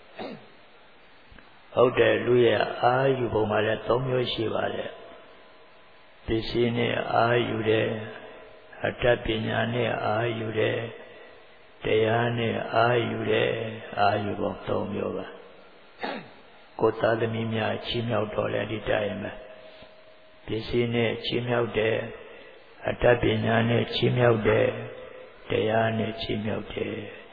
ဟုတ်တယ်လူရဲ့အာယူပုံမှာလည်း၃မျိုးရှိပါတယ်ပစ္စည်းနဲ့အာယူတယ်အတ္တပညာနဲ့အာယူတယ်တရားနဲ့အာယူတယ်အာယူပုံ၃မျိုးပါကိုယ်သားသမီးများချီးမြှောက်တော်လဲဒီတိုင်းပဲပစ္စည်းနဲ့ချီးမြှောက်တယ်အတ္တပညာနဲ့ချီးမြှောက်တယ်တရားနဲ့ချီးမြှောက်တယ်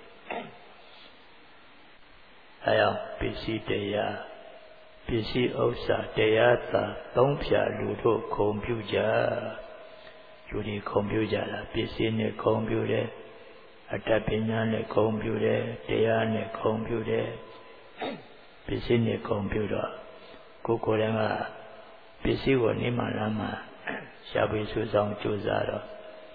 အဲအောင်ပစ္စည်းတရားပစ္စည်းဥစ္စာတရားသာသုံးဖြာလူတို့ခုံပြုကြလူတွေခုံပြုကြတာပစ္စည်းနဲ့ခုံပြုတယ်အတ္တပညာနဲ့ခုံပြုတယ်တရားနဲ့ခုံပြုတယ်ပစ္စည်းနဲ့ခုံပြုတော့ကိုယ်ကိုယ်တိုင်ကပစ္စည်းကိုနိမလမ်းမှာရှားပြီးစုဆောင်ကြိုးစားတော့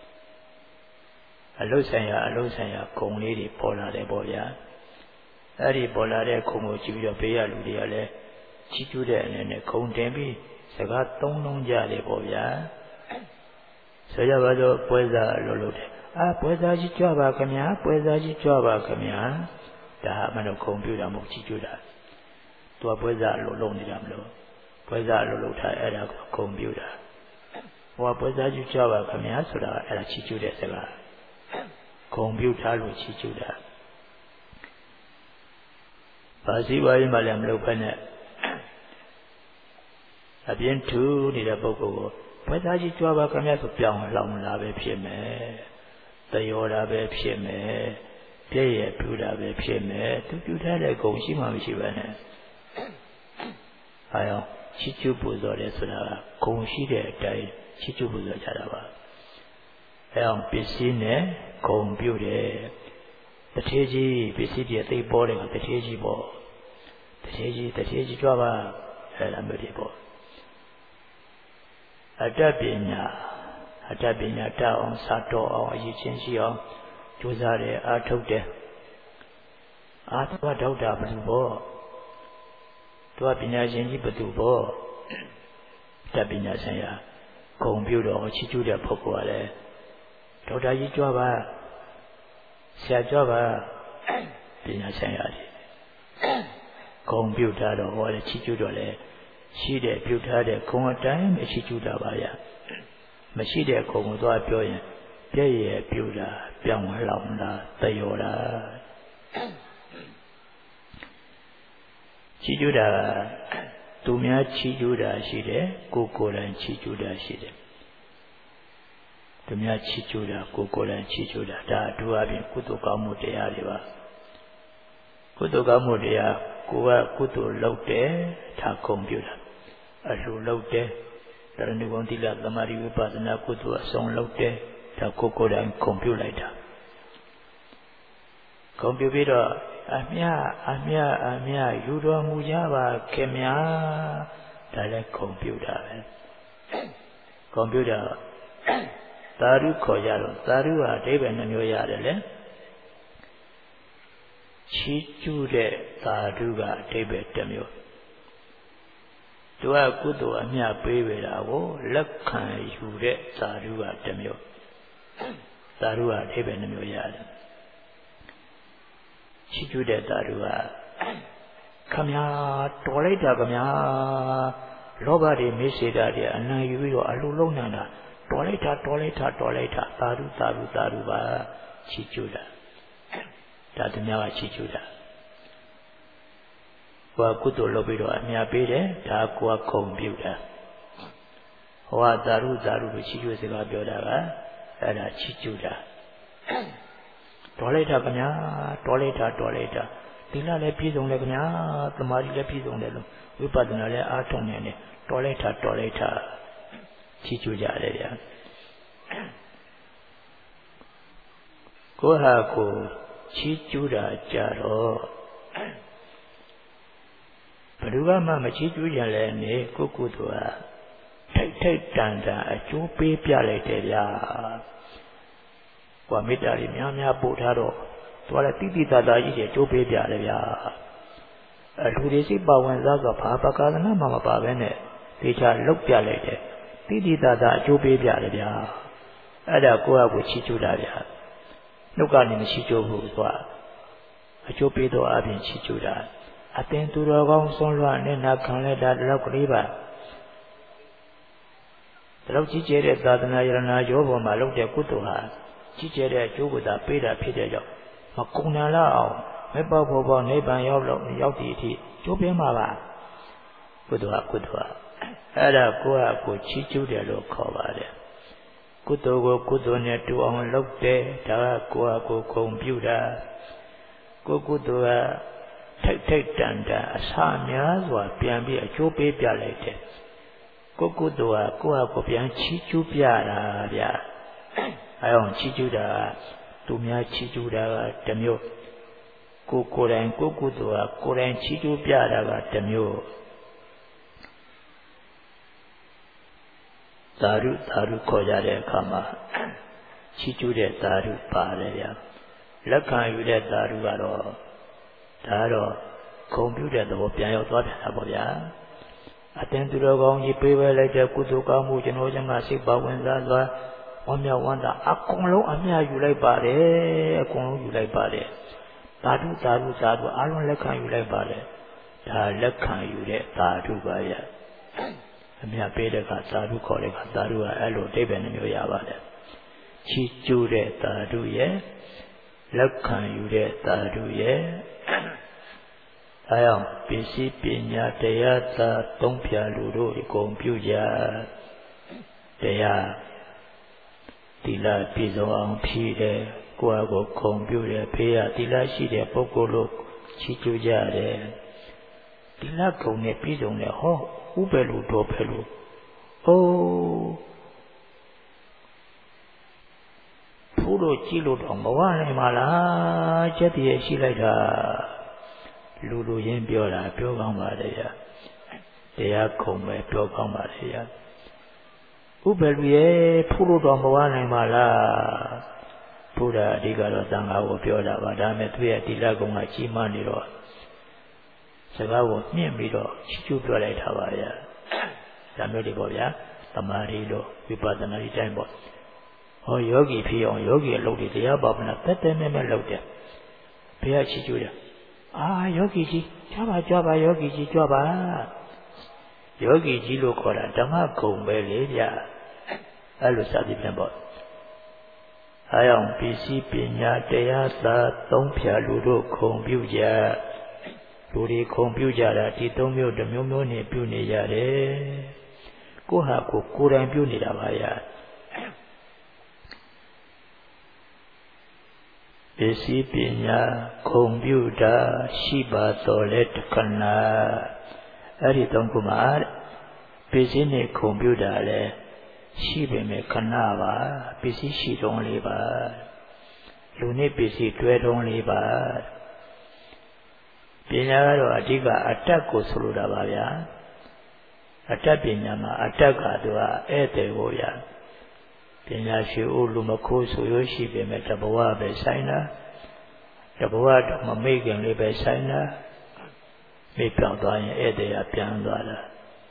အလုဆိုင်ရာအလုဆိုင်ရာခုံလေးတွေပေါ်လာတယ်ပေါ့ဗျာအဲ့ဒီပေါ်လာတဲ့ခုံကိုကြည့်ပြီးတော့ဘေးကလူတွေကလည်းချီးကျူးတဲ့အနေနဲ့ခုံတင်ပြီးစကားသုံးလုံးကြတယ်ပေါ့ဗျာဆိုကြပါတော့ပွဲစားလို့လို့တယ်အာပွဲစားကြီးကြွပါခင်ဗျာပွဲစားကြီးကြွပါခင်ဗျာဒါမှမဟုတ်ခုံပြူတာမဟုတ်ချီးကျူးတာသူကပွဲစားလို့လုံးနေတာမလို့ပွဲစားလို့လို့ထားအဲ့ဒါကိုခုံပြူတာဟိုကပွဲစားကြီးကြွပါခင်ဗျာဆိုတာအဲ့ဒါချီးကျူးတဲ့စကားခုံပြူထားလို့ချီးကျူးတာဘာစီပါရင်မှလည်းမလုပ်ဖက်နဲ့အပြင်းထူနေတဲ့ပုဂ္ဂိုလ်ကိုဘွဲသားကြီးကြွားပါခင်ဗျာဆိုပြောင်းလောင်လာပဲဖြစ်မယ်တယောတာပဲဖြစ်မယ်ပြည့်ရပြူတာပဲဖြစ်မယ်သူပြူထားတဲ့ဂုဏ်ရှိမှမရှိပါနဲ့အဲအောင်ချီးကျူးပူဇော်တယ်ဆိုတာကဂုဏ်ရှိတဲ့အတိုင်းချီးကျူးပူဇော်ကြတာပါအဲအောင်ပစ္စည်းနဲ့ဂုဏ်ပြုတယ်တထေးကြီးပစ္စည်းတွေသိပေါ်တယ်ကတထေးကြီးပေါ့တထေးကြီးတထေးကြီးကြွားပါအဲလိုမျိုးတွေပေါ့အတ္တပညာအတ္တပညာတအောင်စာတော်အောင်အရေးချင်းရှိအောင်ကြိုးစားတယ်အားထုတ်တယ်အားထုတ်ဒေါက်တာဘယ်သူပေါ့သူကပညာရှင်ကြီးဘယ်သူပေါ့အတ္တပညာဆိုင်ရာဂုံပြုတော်ချီးကျူးတဲ့ပုဂ္ဂိုလ်ကလည်းဒေါက်တာကြီးကြွားပါဆရာကြွားပါပညာဆိုင်ရာကြီးဂုံပြုတာတော့ဟောလေချီးကျူးတော့လေရှိတဲ့ပြုထားတဲ့ဂုံအတိုင်းမရှိကျူးတာပါဗျာမရှိတဲ့ဂုံကိုသွားပြောရင်ပြည့်ရပြုတာပြောင်းလောင်တာတယောတာချီးကျူးတာသူများချီးကျူးတာရှိတယ်ကိုယ်ကိုယ်တိုင်ချီးကျူးတာရှိတယ်သူများချီးကျူးတာကိုယ်ကိုယ်တိုင်ချီးကျူးတာဒါအထူးအပြင်ကုသိုလ်ကောင်းမှုတရားတွေပါကုသိုလ်ကောင်းမှုတရားကိုယ်ကကုသိုလ်လုပ်တယ်ထားဂုံပြုတာအလှလုပ်တယ်တရဏိဂုံတိလသမာဓိဝိပဿနာကုသိုလ်အဆုံးလုပ်တယ်ဒါကိုယ်ကိုယ်တိုင်ဂုံပြုလိုက်တာဂုံပြုပြီးတော့အမြအမြအမြယူတော်မူကြပါခင်ဗျာဒါလည်းဂုံပြုတာပဲဂုံပြုတာသာဓုခေါ်ကြတော့သာဓုဟာအဓိပ္ပာယ်နှမျိုးရတယ်လေချီးကျူးတဲ့သာဓုကအဓိပ္ပာယ်တစ်မျိုးသူကကုသိုလ်အမြတ်ပေးပေတာကိုလက်ခံယူတဲ့သာဓုကတစ်မျိုးသာဓုကအဓိပ္ပာယ်နှမျိုးရတယ်ချီးကျူးတဲ့သာဓုကခမညာတော်လိုက်တာခမညာလောဘတွေမေ့စေတာတွေအနံ့ယူပြီးတော့အလိုလုံးနေတာတော်လိုက်တာတော်လိုက်တာတော်လိုက်တာသာဓုသာဓုသာဓုပါချီးကျူးတာဒါသူများကချီးကျူးတာကိုယ်ကုသိုလ်လုပ်ပြီးတော့အမြတ်ပေးတယ်ဒါကိုယ်ကဂုံပြုတာဟောသာဓုသာဓုကိုချီးကျူးစကားပြောတာကအဲ့ဒါချီးကျူးတာတော်လိုက်တာခင်ဗျာတော်လိုက်တာတော်လိုက်တာသီလလည်းပြည့်စုံတယ်ခင်ဗျာသမာဓိလည်းပြည့်စုံတယ်လို့ဝိပဿနာလည်းအားထုတ်နေတယ်တော်လိုက်တာတော်လိုက်တာချီးကျူးကြတယ်ဗျာကိုယ်ဟာကိုယ်ချီးကျူးတာကြတော့ဘယ်သူမှမချီးကျူးကြလဲနေကိုကုသိုလ်ဟာတ်ထိတ်တန်တန်အကျိုးပေးပြလိုက်တယ်ဗျာကွာမေတ္တာကြီးများများပို့ထားတော့သူကလည်းတိတိတသာကြီးကျိုးပေးပြတယ်ဗျာအလူတွေစိတ်ပါဝင်စားဆိုဘာပကာသနာမှမပါပဲနဲ့တေချာလုတ်ပြလိုက်တယ်တိတိတသာအကျိုးပေးပြတယ်ဗျာအဲ့ဒါကိုယ့်အကိုချီးကျူးတာဗျာနှုတ်ကနေမချီးကျူးဘူးသူကအကျိုးပေးတော့အပြင်ချီးကျူးတာအသင်သူတော်ကောင်းဆွမ်းလွှတ်နဲ့နာခံလဲတာတလောက်ကလေးပါတလောက်ကြီးကျယ်တဲ့သာသနာယရနာကျော်ပေါ်မှာလုပ်တဲ့ကုသိုလ်ဟာကြီးကျယ်တဲ့အကျိုးကိုသာပေးတာဖြစ်တဲ့ကြောင့်မကုန်နာလောက်အောင်မဲ့ပေါက်ဖို့ပေါ့နိဗ္ဗာန်ရောက်လို့ရောက်သည့်အထိကျိုးပေးမှာပါကုသိုလ်ဟာကုသိုလ်ဟာအဲ့ဒါကိုယ့်အကိုချီးကျူးတယ်လို့ခေါ်ပါတယ်ကုသိုလ်ကိုကုသိုလ်နဲ့တူအောင်လုပ်တယ်ဒါကကိုယ့်အကိုဂုဏ်ပြုတာကိုယ်ကုသိုလ်ကထိတ်ထိတ်တန်တန်အစာများစွာပြန်ပြီးအကျိုးပေးပြလိုက်တယ်ကိုယ်ကုသိုလ်ကကိုယ့်အကိုပြန်ချီးကျူးပြတာဗျာအဲအောင်ချီးကျူးတာသူများချီးကျူးတာကတစ်မျိုးကိုကိုယ်တိုင်ကိုယ်ကုသိုလ်ကကိုယ်တိုင်ချီးကျူးပြတာကတစ်မျိုးသာဓုသာဓုခေါ်ကြတဲ့အခါမှာချီးကျူးတဲ့သာဓုပါတယ်ဗျာလက်ခံယူတဲ့သာဓုကတော့ဒါတော့ခုံပြတဲ့သဘောပြန်ရောက်သွားပြန်တာပေါ့ဗျာအတင်းသူတော်ကောင်းကြီးပေးပေးလိုက်တဲ့ကုသိုလ်ကောင်းမှုကျွန်တော်ကျမစိတ်ပါဝင်စားစွာဝမ်းမြောက်ဝမ်းသာအကုန်လုံးအမျှယူလိုက်ပါတယ်အကုန်လုံးယူလိုက်ပါတယ်သာဓုသာဓုသာဓုအားလုံးလက်ခံယူလိုက်ပါတယ်ဒါလက်ခံယူတဲ့သာဓုပါဗျာအမျှပေးတဲ့ကသာဓုခေါ်တဲ့ကသာဓုကအဲ့လိုအဓိပ္ပာယ်နှမျိုးရပါတယ်ချီးကျူးတဲ့သာဓုရဲ့လက်ခံယူတဲ့သာဓုရဲ့အဲအောင်ပစ္စည်းပညာတရားသာသုံးဖြာလူတို့အကုန်ပြုကြတရားသီလပြည့်စုံအောင်ဖြည့်တယ်ကိုယ့်အကိုခုံပြုတယ်ဖေးရသီလရှိတဲ့ပုဂ္ဂိုလ်လို့ချီးကျူးကြတယ်သီလကုံနဲ့ပြည့်စုံတယ်ဟောဥပ္ပလူတော်ဖဲလို့အိုးဖို့လို့ကြည့်လို့တော့မဝနိုင်ပါလားကျက်တည်းရှိလိုက်တာလူလူရင်းပြောတာပြောကောင်းပါတယ်ဗျာတရားခုံပဲပြောကောင်းပါတယ်ဗျာဥပ္ပလူရဲ့ဖို့လို့တော့မဝနိုင်ပါလားဘုရားအဓိကတော့သံဃာကိုပြောတာပါဒါမဲ့သူရဲ့တိလကုံကကြီးမားနေတော့စကားကိုမြင့်ပြီးတော့ချီးကျူးပြောလိုက်တာပါဗျာဒါမျိုးတွေပေါ့ဗျာသမာဓိလို့ဝိပဿနာဒီတိုင်းပေါ့ဟောယောဂီဖြစ်အောင်ယောဂီအလုပ်တွေတရားပါမနာတက်တက်မဲ့မဲ့လုပ်တယ်ဘုရားချီးကျူးတယ်အာယောဂီကြီးကြွားပါကြွားပါယောဂီကြီးကြွားပါယောဂီကြီးလို့ခေါ်တာဓမ္မဂုံပဲလေဗျအဲ့လိုစသည်ဖြင့်ပေါ့အဲအောင်ပစ္စည်းပညာတရားသာသုံးဖြာလူတို့ခုံပြုကြလူတွေခုံပြုကြတာဒီသုံးမျိုးတစ်မျိုးမျိုးနဲ့ပြုနေကြတယ်ကိုဟာကိုကိုယ်တိုင်ပြုနေတာပါဗျာပစ္စည်းပညာခုံပြုတာရှိပါတော်လဲတခဏအဲ့ဒီသုံးခုမှာပစ္စည်းနဲ့ခုံပြုတာလဲရှိပေမဲ့ခဏပါပစ္စည်းရှိတုံးလေးပါလူနဲ့ပစ္စည်းတွဲတုံးလေးပါပညာကတော့အဓိကအတ္တကိုဆိုလိုတာပါဗျာအတ္တပညာမှာအတ္တကသူကဧည့်သည်ကိုရပညာရှိဦးလူမခိုးဆိုရရှိပေမဲ့တဘဝပဲဆိုင်တာတဘဝတော့မမေ့ခင်လေးပဲဆိုင်တာမေ့ပြောင်းသွားရင်ဧည့်သည်ကပြန်သွားတာ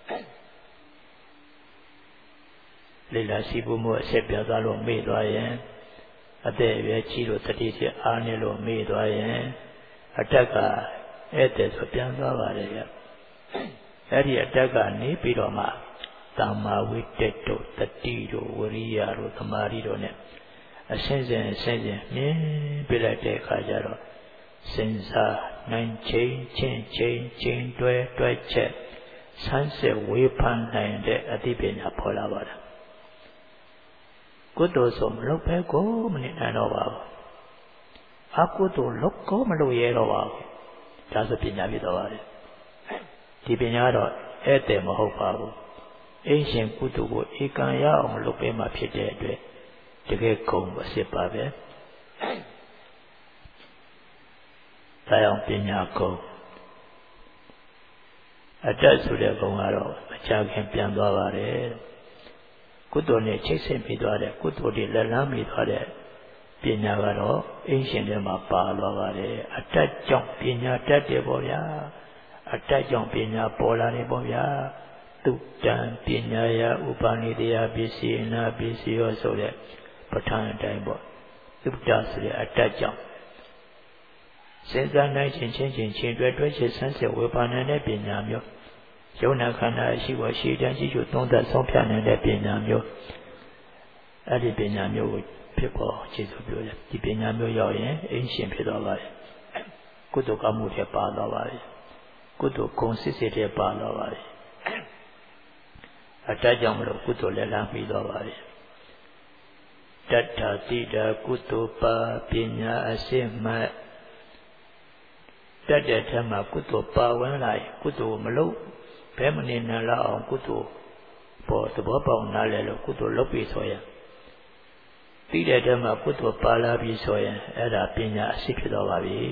လိလာစီပုမှုအဆက်ပြသွားလို့မေ့သွားရင်အသက်အရွယ်ကြီးလို့တတိကျအားနေလို့မေ့သွားရင်အတ္တကဧည့်သည်ဆိုပြန်သွားပါတယ်ဗျအဲ့ဒီအတ္တကနေပြီးတော့မှသမ္မာဝိတ္တတို့တတိတို့ဝရိယတို့သမာဓိတို့ ਨੇ အစဉ်စဉ်အစဉ်စဉ်မြင်ပြလိုက်တဲ့အခါကျတော့စဉ်းစားနိုင်ချင်းချင်းချင်းချင်းတွဲတွဲချက်ဆန်းစစ်ဝေဖန်နိုင်တဲ့အသိပညာပေါ်လာပါတယ်ကုသိုလ်ဆိုမလုပ်ပဲကိုမနေနိုင်တော့ပါဘူးအကုသိုလ်လုပ်ကိုမလုပ်ရတော့ပါဘူးဒါဆိုပညာဖြစ်သွားပါတယ်ဒီပညာတော့ဧည့်သည်မဟုတ်ပါဘူးအင်းရှင်ကုသိုလ်ကိုဧကံရအောင်လုပ်ပေးမှဖြစ်တဲ့အတွက်တကယ်ကုံအစစ်ပါပဲဒါကြောင့်ပညာကုံအတ္တဆိုတဲ့ကုံကတော့မချခင်ပြန်သွားပါတယ်ကုသိုလ်နဲ့ချိတ်ဆက်ပြီးသွားတဲ့ကုသိုလ်တွေလက်လန်းပြီးသွားတဲ့ပညာကတော့အင်းရှင်ထဲမှာပါသွားပါတယ်အတ္တကြောင့်ပညာတတ်တယ်ပေါ့ဗျာအတ္တကြောင့်ပညာပေါ်လာတယ်ပေါ့ဗျာတုတံပညာယဥပနိတယပစ္စည်းနာပစ္စည်းရောဆိုတဲ့ပဋ္ဌာန်းအတိုင်းပေါ့တုတဆိုတဲ့အတ္တကြောင့်စဉ်းစားနိုင်ခြင်းချင်းချင်းချင်းတွဲတွဲချက်ဆန်းစစ်ဝေဘာနိုင်တဲ့ပညာမျိုးယုံနာခန္ဓာရှိဖို့ရှိတန်းရှိချို့သုံးသပ်ဆုံးဖြတ်နိုင်တဲ့ပညာမျိုးအဲ့ဒီပညာမျိုးကိုဖြစ်ပေါ်ခြေစွပ်ပြောတယ်ဒီပညာမျိုးရောက်ရင်အင်းရှင်ဖြစ်သွားပါတယ်ကုသိုလ်ကောင်းမှုတွေပါသွားပါတယ်ကုသိုလ်ဂုဏ်စစ်စစ်တွေပါသွားပါတယ်အတ္တကြောင့်မလို့ကုသိုလ်လည်းလမ်းပြီးသွားပါတယ်တတ္ထာတိတာကုသိုလ်ပါပညာအစစ်မှတ်တတ်တဲ့ထက်မှာကုသိုလ်ပါဝင်လာရင်ကုသိုလ်မလုပ်ဘဲမနေနိုင်လောက်အောင်ကုသိုလ်ပေါ်သဘောပေါက်နားလဲလို့ကုသိုလ်လုပ်ပြီးဆိုရင်ပြီးတဲ့တည်းမှာကုသိုလ်ပါလာပြီးဆိုရင်အဲ့ဒါပညာအစစ်ဖြစ်တော့ပါပြီ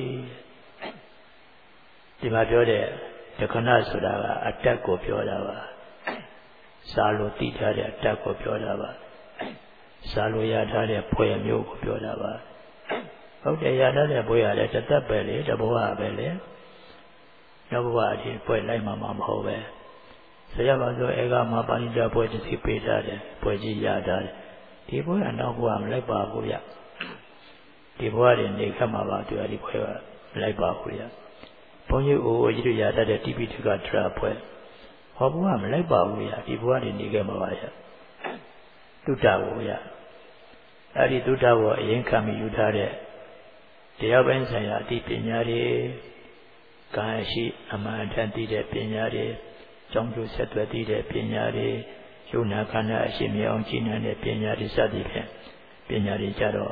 ဒီမှာပြောတဲ့ဒက္ခဏဆိုတာကအတ္တကိုပြောတာပါစာလိုသိထားတဲ့အတ္တကိုပြောတာပါစာလိုရထားတဲ့ဘွယ်မျိုးကိုပြောတာပါဟုတ်တယ်ရထားတဲ့ဘွယ်ရလည်းတစ်သက်ပဲလေတဘဝပဲလေနောက်ဘဝအချင်းဘွယ်လိုက်မှမဟုတ်ပဲဆိုရပါစို့ဧကမပါဏိတဘွယ်တစ်စီပေးထားတယ်ဘွယ်ကြီးရထားတယ်ဒီဘွယ်ကနောက်ဘဝမလိုက်ပါဘူးဗျဒီဘဝတွေနေခတ်မှာပါသူကဒီဘွယ်ကမလိုက်ပါဘူးဗျဘုန်းကြီးအိုအိုကြီးတို့ရထားတဲ့တိပိဋကထရာဘွယ်ဟောဘဝမလိုက်ပါဘူးဗျဒီဘဝတွေနေခဲ့မှာပါဗျတုတ္တဘုရားအဲ့ဒီတုတ္တဘုအရင်ခံပြီးယူထားတဲ့တရားပိုင်းဆိုင်ရာအသိပညာတွေကံရှိအမှန်တန်သိတဲ့ပညာတွေကြောင့်ကျိုးဆက်သွယ်သိတဲ့ပညာတွေယုံနာခန္ဓာအရှိမြောင်ကြည်နိုင်တဲ့ပညာတွေစသည်ဖြင့်ပညာတွေကြတော့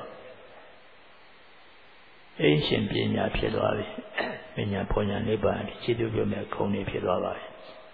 အင်းရှင်ပညာဖြစ်သွားပြီပညာဖွညာနိဗ္ဗာန်ခြေသူပြုမဲ့ခုံနေဖြစ်သွားပါပြီ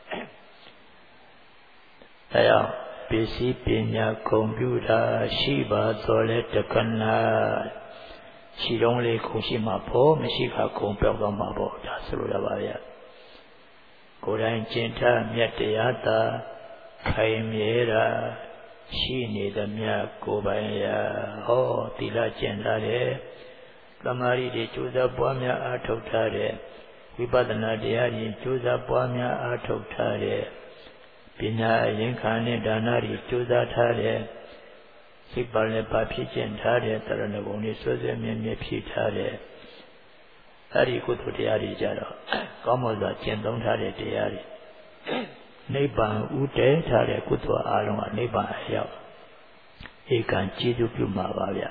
အဲကြောင့်ပစ္စည်းပညာကွန်ပျူတာရှိပါသောလဲတက္ကနာရှိတော့လေခုရှိမှာပေါ့မရှိခါခုံပြောက်သွားမှာပေါ့ဒါဆိုလိုရပါဗျာကိုယ်တိုင်ကျင့်ထားမြတ်တရားသာခိုင်မြဲတာရှိနေသမျှကိုယ်ပိုင်ရာဟောသီလကျင့်ထားတယ်သမာဓိတွေကျိုးစားပွားများအားထုတ်ထားတယ်ဝိပဿနာတရားတွေကျိုးစားပွားများအားထုတ်ထားတယ်ပညာအရင်ခံနဲ့ဒါနတွေကျိုးစားထားတယ်စိတ်ပါလည်းပါဖြစ်ကျင့်ထားတယ်တရဏဂုံတွေဆွဲဆွဲမြဲမြဲဖြစ်ထားတယ်အဲ့ဒီကုသိုလ်တရားတွေကြတော့ကောင်းမွန်စွာကျင့်သုံးထားတဲ့တရားတွေနိဗ္ဗာန်ဥတည်ထားတဲ့ကုသိုလ်အလုံးကနိဗ္ဗာန်အရောက်ဧကံကျေးဇူးပြုမှာပါဗျ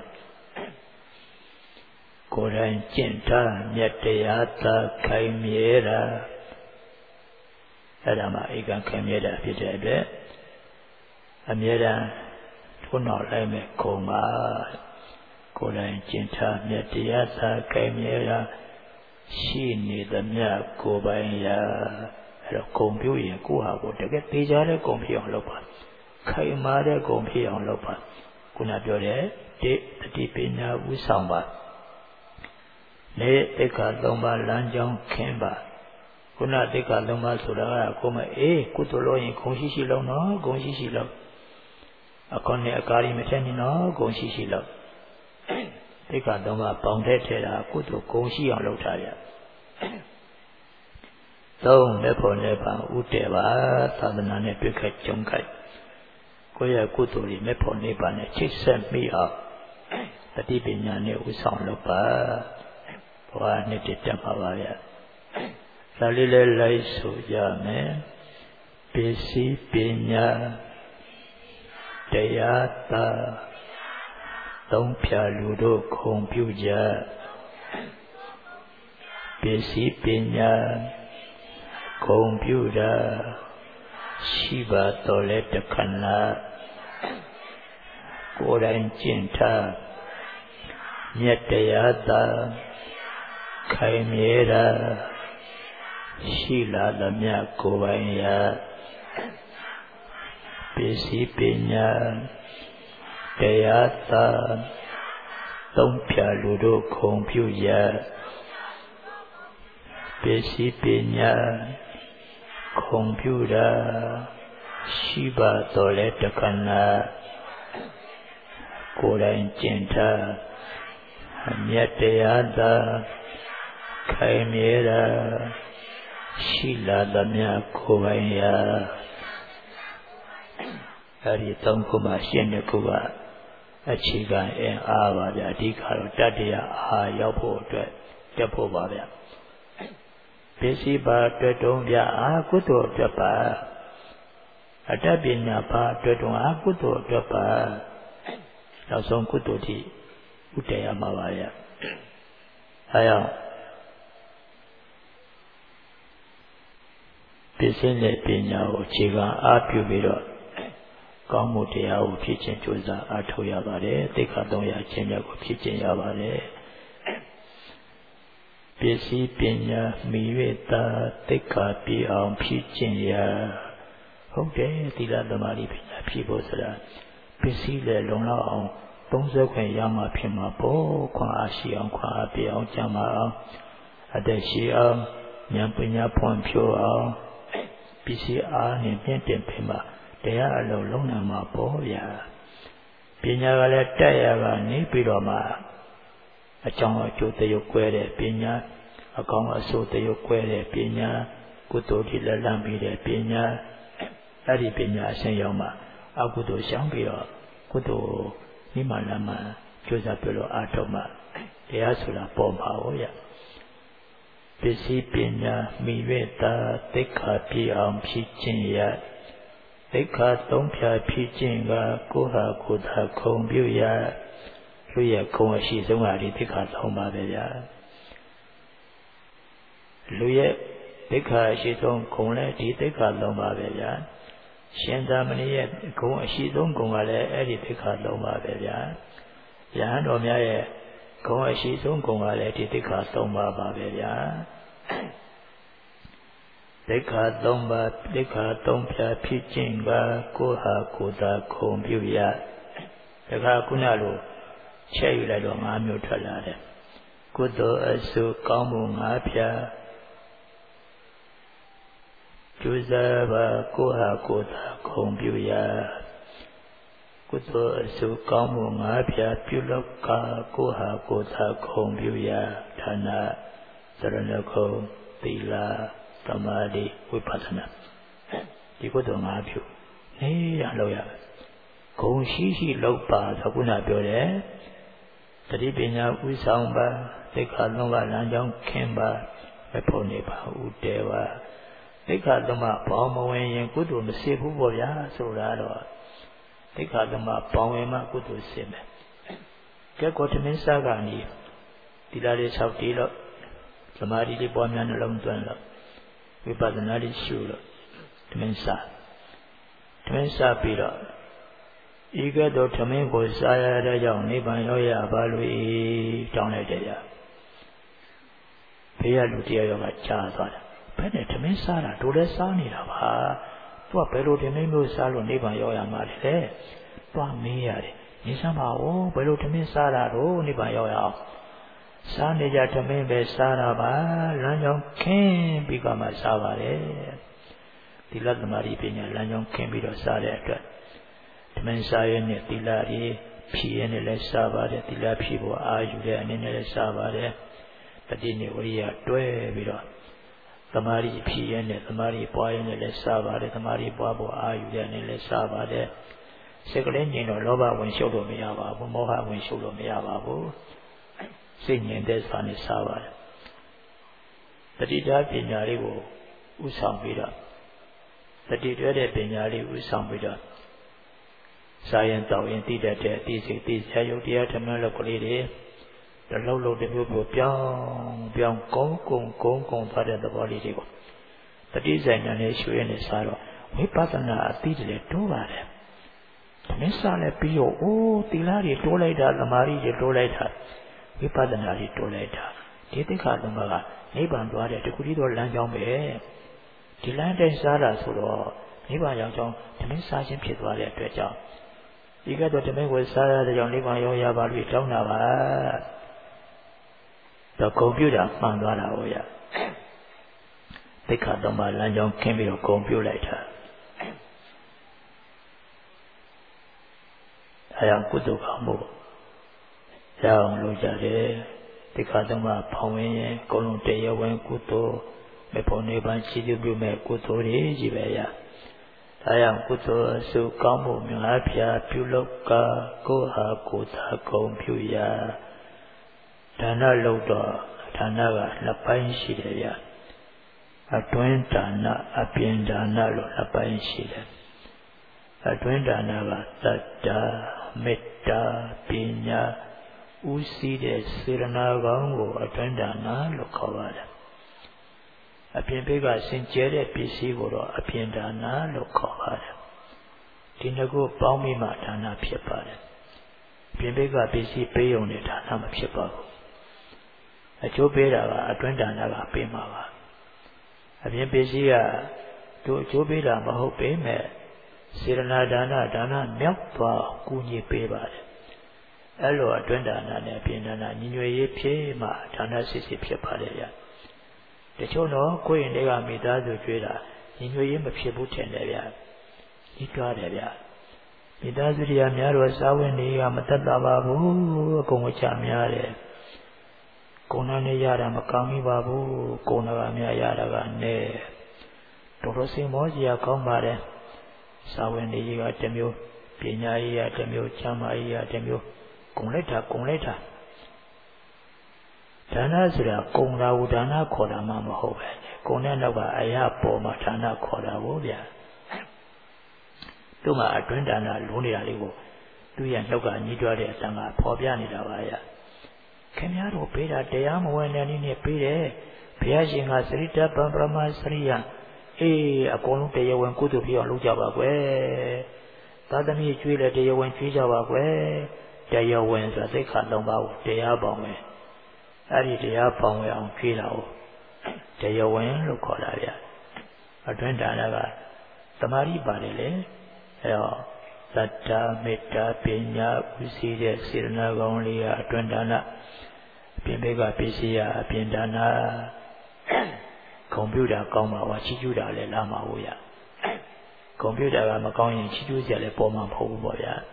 ကိုယ်တိုင်ကျင့်ထားမြတ်တရားသာခိုင်မြဲတာအဲ့ဒါမှဧကံခိုင်မြဲတာဖြစ်တဲ့အတွက်အမြဲတမ်းထုံးတော်လိုက်မဲ့ခုံပါကိုယ်တိုင်ကျင့်ထားမြတ်တရားသာခိုင်မြဲတာရှိနေသမျှကိုယ်ပိုင်ရာအဲ့တော့ဂုံပြုရင်ကိုယ့်ဟာကိုတကယ်သေးကြတဲ့ဂုံဖြစ်အောင်လုပ်ပါခိုင်မာတဲ့ဂုံဖြစ်အောင်လုပ်ပါခုနပြောတဲ့တိတတိပညာဥဆောင်ပါနေတိက္ခာသုံးပါးလမ်းကြောင်းခင်းပါခုနတိက္ခာသုံးပါးဆိုတာကကိုယ်မအေးကုသိုလ်လို့ရင်ဂုံရှိရှိလုံးနော်ဂုံရှိရှိလုံးအကောနဲ့အကားကြီးမထက်နေနော်ဂုံရှိရှိလုံးတိက္ခာသုံးပါးပေါင်းတဲ့ထဲတာကုသိုလ်ဂုံရှိအောင်လုပ်ထားရသုံးလက်ဖို့လက်ပါဥတည်ပါသာသနာနဲ့တွေ့ခဲ့ကြုံခဲ့ကိုယ့်ရဲ့ကုသိုလ်တွေလက်ဖို့နေပါနဲ့ချိတ်ဆက်မိအောင်တတိပညာနဲ့ဥဆောင်လုပ်ပါဘဝနှစ်တည်တက်ပါပါဗျာဒါလေးလည်းလိုက်ဆိုကြမယ်ပစ္စည်းပညာတရားသာသုံးဖြာလူတို့ခုံပြုကြပစ္စည်းပညာခုံပြုတာရှိပါတော်လဲတခဏကိုယ်တိုင်ကျင့်ထားမြတ်တရားသာခိုင်မြဲတာရှိလာသမျှကိုယ်ပိုင်ရာပစ္စည်းပညာတရားသာသုံးဖြာလူတို့ခုံပြုရာပစ္စည်းပညာခုံပြုတာရှိပါတော်လဲတခဏကိုယ်တိုင်ကျင့်ထားအမြတ်တရားသာခိုင်မြဲတာရှိလာသမျှကိုယ်ပိုင်ရာအဲဒီသုံးခုမှရှင်းတဲ့ခုကအခြေခံအင်အားပါဗျာအဓိကတော့တတ္တရားအားရောက်ဖို့အတွက်တက်ဖို့ပါဗျာပစ္စည်းပါအတွက်တုံးဗျာအာကုသိုလ်အတွက်ပါအတ္တပညာပါအတွက်တုံးအာကုသိုလ်အတွက်ပါနောက်ဆုံးကုသိုလ်တိဥတ္တရမှာပါဗျာအဲကြောင့်ပစ္စည်းနဲ့ပညာကိုအခြေခံအားပြုပြီးတော့ကောင်းမှုတရားကိုဖြစ်ခြင်းကြိုးစားအားထုတ်ရပါတယ်သိက္ခာသုံးရာချင်းမြတ်ကိုဖြစ်ခြင်းရပါတယ်ပစ္စည်းပညာမိ၍သာသိက္ခာပြည့်အောင်ဖြစ်ခြင်းရဟုတ်တယ်သီလသမာဓိပညာဖြစ်ဖို့ဆိုတာပစ္စည်းလည်းလုံလောက်အောင်သုံးစွဲခွင့်ရမှဖြစ်မှာပေါ့ခွန်အားရှိအောင်ခွန်အားပြည့်အောင်ကြံပါအောင်အတ္တရှိအောင်ဉာဏ်ပညာဖွံ့ဖြိုးအောင်ပစ္စည်းအားနဲ့မြင့်တင်ဖြစ်မှာတရားအလုံးလုံးနိုင်မှာပေါ့ဗျာပညာကလည်းတက်ရကနေပြီးတော့မှအကြောင်းအကျိုးတရုပ်ကွဲတဲ့ပညာအကောင်အဆိုးတရုပ်ကွဲတဲ့ပညာကုသိုလ်ဒီလက်လမ်းပြီးတဲ့ပညာအဲ့ဒီပညာအရှင်ရောက်မှအကုသိုလ်ရှောင်ပြီးတော့ကုသိုလ်နိမလမှကျိုးစားပြလို့အာထုတ်မှတရားဆိုတာပေါ်မှာဟုတ်ရပစ္စည်းပညာမိဝေတာသိက္ခာပြည့်အောင်ဖြစ်ခြင်းရသိက္ခာသုံးဖြာဖြစ်ခြင်းကကိုယ်ဟာကိုယ်သာခုံပြုရလူရဲ့ခုံအရှိဆုံးဟာဒီသိက္ခာသုံးပါပဲဗျာလူရဲ့သိက္ခာအရှိဆုံးခုံလည်းဒီသိက္ခာသုံးပါပဲဗျာရှင်သာမဏေရဲ့ခုံအရှိဆုံးခုံကလည်းအဲ့ဒီသိက္ခာသုံးပါပဲဗျာယဟန်တော်များရဲ့ခုံအရှိဆုံးခုံကလည်းဒီသိက္ခာသုံးပါပါပဲဗျာသိက္ခာသုံးပါးသိက္ခာသုံးဖြာဖြစ်ခြင်းကကိုယ်ဟာကိုယ်သာခုံပြုရဒါကခုနလိုချက်ယူလိုက်တော့၅မျိုးထွက်လာတယ်ကုသိုလ်အစုကောင်းမှု၅ဖြာကျူဇာပါကိုယ်ဟာကိုယ်သာခုံပြုရကုသိုလ်အစုကောင်းမှု၅ဖြာပြုလောကကိုယ်ဟာကိုယ်သာခုံပြုရဌာနသရဏဂုံသီလသမာဓိဝိပဿနာဒီကုသိုလ်၅ဖြူနေရလောက်ရဂုံရှိရှိလောက်ပါသကုဏပြောတယ်တတိပညာဥဆောင်ပါသိက္ခာသုံးပါးလမ်းကြောင်းခင်းပါမဖို့နေပါဥတေပါသိက္ခာသုံးပါးဘောင်းမဝင်ရင်ကုသိုလ်မရှိဘူးပေါ့ဗျာဆိုတာတော့သိက္ခာသုံးပါးဘောင်းဝင်မှကုသိုလ်ရှိမယ်ကဲကောတမင်းစားကနေဒီလာလေး၆တီလို့သမာဓိလေးပွားများနှလုံးသွင်းလို့ဝိပဿနာလေးရှုလို့ဓမင်းစားဓမင်းစားပြီးတော့ဤကဲ့သို့ဓမင်းကိုစားရတဲ့ကြောင့်နိဗ္ဗာန်ရောက်ရပါလို့တောင်းလိုက်တယ်ဗျာဘေးကလူတရားရောကကြားသွားတယ်ဘယ်နဲ့ဓမင်းစားတာတို့လည်းစားနေတာပါသူကဘယ်လိုဓမင်းမျိုးစားလို့နိဗ္ဗာန်ရောက်ရမှာလဲသွားမေးရတယ်နေစမ်းပါဦးဘယ်လိုဓမင်းစားတာတော့နိဗ္ဗာန်ရောက်ရအောင်စားနေကြဓမင်းပဲစားတာပါလမ်းကြောင်းခင်းပြီးကမှစားပါတယ်သီလသမာဓိပညာလမ်းကြောင်းခင်းပြီးတော့စားတဲ့အတွက်ဓမင်းစားရတဲ့သီလကြီးဖြည့်ရနဲ့လည်းစားပါတယ်သီလဖြည့်ဖို့အာယူတဲ့အနေနဲ့လည်းစားပါတယ်တတိနေဝိရိယတွဲပြီးတော့သမာဓိဖြည့်ရနဲ့သမာဓိပွားရနဲ့လည်းစားပါတယ်သမာဓိပွားဖို့အာယူတဲ့အနေနဲ့လည်းစားပါတယ်စိတ်ကလေးငြိမ်တော့လောဘဝင်ရှုပ်လို့မရပါဘူးမောဟဝင်ရှုပ်လို့မရပါဘူးစိတ်ငြိမ်တဲ့စွာနဲ့စားပါတယ်တတိထားပညာလေးကိုဥဆောင်ပြီးတော့တတိတွဲတဲ့ပညာလေးဥဆောင်ပြီးတော့စာရင်တောင်းရင်သိတတ်တဲ့အသိစိတ်သိဆရာယုတ်တရားဓမ္မလောက်ကလေးတွေတလုံးလုံးတစ်မျိုးမျိုးပြောင်းပြောင်းကုန်းကုန်းကုန်းကုန်းသွားတဲ့သဘောလေးတွေကိုတတိဆိုင်ညာနဲ့ရွှေနဲ့စားတော့ဝိပဿနာအသိတွေတိုးပါတယ်မင်းစားလည်းပြီးတော့အိုးသီလတွေတိုးလိုက်တာသမာဓိတွေတိုးလိုက်တာဝိပဿနာတွေတိုးလိုက်တာဒီသိက္ခာသုံးပါးကနိဗ္ဗာန်သွားတဲ့တခုတည်းသောလမ်းကြောင်းပဲဒီလမ်းတိုင်းစားတာဆိုတော့နိဗ္ဗာန်ရောက်ကြောင်းဓမင်းစားခြင်းဖြစ်သွားတဲ့အတွက်ကြောင့်ဒီကတော့ဓမင်းကိုစားရတဲ့ကြောင့်နိဗ္ဗာန်ရောက်ရပါလို့တောင်းတာပါတော့ဂုံပြုတာမှန်သွားတာဟုတ်ရသိက္ခာသုံးပါးလမ်းကြောင်းခင်းပြီးတော့ဂုံပြုလိုက်တာဒါကြောင့်ကုသိုလ်ကောင်းမှုရအောင်လုပ်ကြတယ်ဒီခါတော့မှဖောင်းဝင်ရင်အကုန်လုံးတရားဝင်ကုသိုလ်မေဖို့နေပန်းချီးကျူးပြုမဲ့ကုသိုလ်တွေကြီးပဲရဒါကြောင့်ကုသိုလ်အစုကောင်းမှုများဖြာပြုလုပ်ကကိုယ်ဟာကိုယ်သာဂုဏ်ပြုရာဒါနလုပ်တော့ဒါနကနှစ်ပိုင်းရှိတယ်ဗျအတွင်းဒါနအပြင်ဒါနလို့နှစ်ပိုင်းရှိတယ်အတွင်းဒါနကသတ္တာမေတ္တာပညာဥသိတဲ့စေရနာကောင်းကိုအတွင်းဒါနလို့ခေါ်ပါတယ်အပြင်ဘက်ကစင်ကြဲတဲ့ပစ္စည်းကိုတော့အပြင်ဒါနလို့ခေါ်ပါတယ်ဒီနှစ်ခုပေါင်းပြီးမှဒါနဖြစ်ပါတယ်အပြင်ဘက်ကပစ္စည်းပေးုံနဲ့ဒါနမဖြစ်ပါဘူးအကျိုးပေးတာကအတွင်းဒါနကပေးမှာပါအပြင်ပစ္စည်းကသူအကျိုးပေးတာမဟုတ်ပေမဲ့စေရနာဒါနဒါနမြောက်သွားကူညီပေးပါတယ်အဲ့လိုအတွင်းဒါနနဲ့အပြင်ဒါနညီညွတ်ရေးဖြစ်မှဒါနစစ်စစ်ဖြစ်ပါတယ်ဗျတချို့တော့ကိုယ့်ရင်တွေကမိသားစုကျွေးတာညီညွတ်ရေးမဖြစ်ဘူးထင်တယ်ဗျဒီကြွားတယ်ဗျမိသားစုတွေကများတော့စားဝင်တွေကမသက်သာပါဘူးအကုန်ဝချများတယ်ကိုယ်နဲ့နေရတာမကောင်းပြီပါဘူးကိုယ်ကများရတာကနဲ့တော်တော်စိတ်မောကြီးကောင်းပါတယ်စာဝင်နေကြီးကတမျိုးပညာရေးကတမျိုးချမ်းသာရေးကတမျိုးကုံလိုက်တာကုံလိုက်တာဒါနဆိုတာကုံတာဝဒါနခေါ်တာမှမဟုတ်ပဲကုံတဲ့နောက်ကအရာပေါ်မှာဒါနခေါ်တာကိုဗျာသူ့မှာအတွင်းဒါနလုံးနေတာလေးကိုသူ့ရဲ့နှုတ်ကညှိတွားတဲ့အတန်ကပေါ်ပြနေတာပါဗျာခင်ဗျားတို့ပေးတာတရားမဝင်တဲ့နည်းနဲ့ပေးတယ်ဘုရားရှင်ကသရိတပံပရမစရိယအေးအကုန်လုံးတရားဝင်ကုသိုလ်ဖြစ်အောင်လုပ်ကြပါကွယ်သာသမီကျွေးလဲတရားဝင်ကျွေးကြပါကွယ်တရားဝင်ဆိုသိက္ခာသုံးပါးကိုတရားပေါင်းပဲအဲ့ဒီတရားပေါင်းဝဲအောင်ကျွေးတာကိုတရားဝင်လို့ခေါ်တာဗျအတွင်းဒါနကတမာရိပါတယ်လေအဲ့တော့သတ္တာမေတ္တာပညာဥသိတဲ့စေရနာကောင်းလေးကအတွင်းဒါနအပြင်ဘက်ကပစ္စည်းအပြင်ဒါနကွန်ပျူတာကောင်းပါဝါချီးကျူးတာလည်းလာမှာဘူးရကွန်ပျူတာကမကောင်းရင်ချီးကျူးစရာလည်းပေါ်မှာမဟုတ်ဘူးပေါ့ဗျာ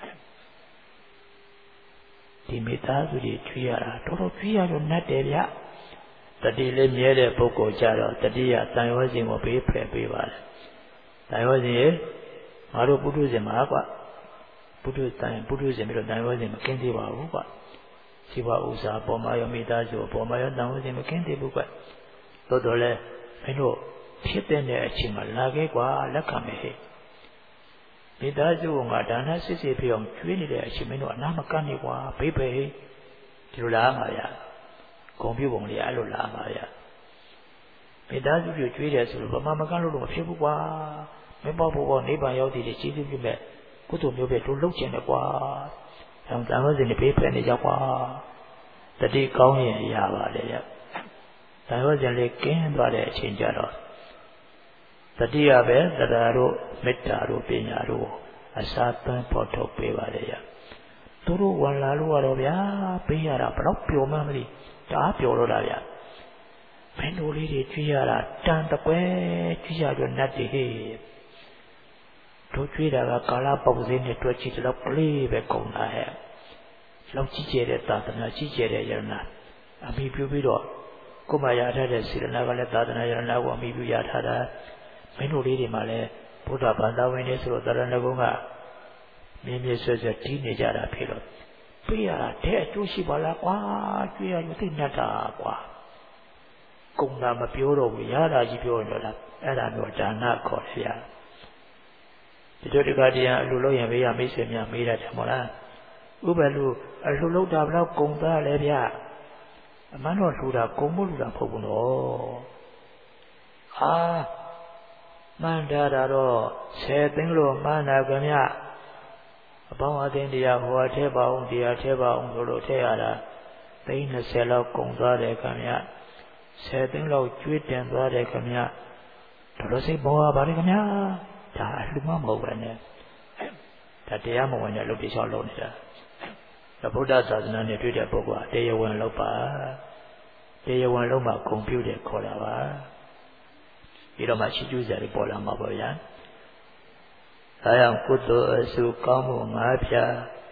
ဒီမိသားစုတွေကျွေးရတာတော်တော်ကျွေးရတော့နှက်တယ်ဗျတတိလေးမြဲတဲ့ပုဂ္ဂိုလ်ကြတော့တတိယတန်ရောစဉ်ကိုဘေးဖယ်ပေးပါတယ်တန်ရောစဉ်ရေငါတို့ပုထုဇဉ်မှာကွာပုထုတန်ပုထုဇဉ်ပြီးတော့တန်ရောစဉ်မကင်းသေးပါဘူးကွာရှိပါဥစ္စာပေါ်မှာရောမိသားစုပေါ်မှာရောတန်ရောစဉ်မကင်းသေးဘူးကွာတော်တော်လဲမင်းတို့ဖြစ်တဲ့အချိန်မှာလာခဲ့ကွာလက်ခံမယ်ဟဲ့မိသားစုကဒါနစစ်စစ်ဖြစ်အောင်ကျွေးနေတဲ့အချိန်မင်းတို့အနာမကန့်နေကွာဘိဘဲဒီလိုလားမှာရဂုံပြုတ်ပုံလေးအဲ့လိုလားမှာရမိသားစုပြုကျွေးတယ်ဆိုတော့ဘာမှမကန့်လို့တော့မဖြစ်ဘူးကွာမင်းပေါ့ဘောနိဗ္ဗာန်ရောက်တည်တဲ့ကျေးဇူးပြုမဲ့ကုသိုလ်မျိုးပဲတို့လုပ်ချင်တယ်ကွာအဲဒါမှစင်နေဘေးဖယ်နေကြကွာတတိကောင်းရင်ရပါတယ်ရဒါရောကြလေကင်းသွားတဲ့အချိန်ကြတော့တတိယပဲတရားတို့မေတ္တာတို့ပညာတို့အစာသွင်းပေါ်ထုတ်ပေးပါလေရသူတို့ဝင်လာလို့ရတော့ဗျာပေးရတာဘယ်တော့ပျော်မှန်းမသိတအားပျော်တော့တာဗျာမင်းတို့လေးတွေကြွေးရတာတန်တကွဲကြွေးရတော့နတ်တွေဟေးတို့ကြွေးတာကကာလပေါက်စင်းနဲ့တွက်ကြည့်တော့ကလေးပဲကုန်တာဟဲ့လောက်ကြီးကျယ်တဲ့သာသနာကြီးကျယ်တဲ့ယရနာအမိပြုပြီးတော့ကိုယ်မှရထားတဲ့စေရနာကလည်းသာသနာယရနာကိုအမိပြုရထားတာမင်းတို့လေးတွေမှလည်းဘုရားဗန္ဒဝင်နေဆိုတော့တရဏဂုံကမြင်းမြဆွဲဆွဲတီးနေကြတာဖြစ်တော့ပေးရတာတဲ့အကျိုးရှိပါလားကွာကြွေးရလို့သိနေတတ်တာကွာကုံတာမပြောတော့ဘူးရတာကြီးပြောနေတော့အဲ့ဒါမျိုးဒါနခေါ်တယ်ဗျာဒီတို့တခါတည်းအလှလို့ရင်ဘေးကမိတ်ဆွေများမေးတတ်တယ်မို့လားဥပလူအလှလို့တာဘယ်တော့ကုံသားလဲဗျာအမှန်တော့လှူတာကုံမို့လှူတာမဟုတ်ဘူးနော်အာမှန်တာတော့ဆယ်သိန်းလို့မှန်တာခင်ဗျအပေါင်းအသင်းတရားဟိုအထဲပါအောင်တရားထဲပါအောင်ဆိုလို့ထည့်ရတာသိန်း၂၀လောက်ကုံသွားတယ်ခင်ဗျဆယ်သိန်းလောက်ကျွေးတင်သွားတယ်ခင်ဗျတော်တော်စိတ်ပေါ်ပါလေခင်ဗျဒါအလှမမဟုတ်ပဲနဲ့ဒါတရားမဝင်တဲ့လုပ်ပြီးချောက်လုပ်နေတာဒါဗုဒ္ဓသာသနာနဲ့တွေ့တဲ့ပုဂ္ဂိုလ်ကတရားဝင်လုပ်ပါတရားဝင်လုပ်မှဂုဏ်ပြုတယ်ခေါ်တာပါဒီတော့မှချီးကျူးစရာတွေပေါ်လာမှာပေါ့ဗျာဒါကြောင့်ကုသိုလ်အစုကောင်းမှုငါးဖြာ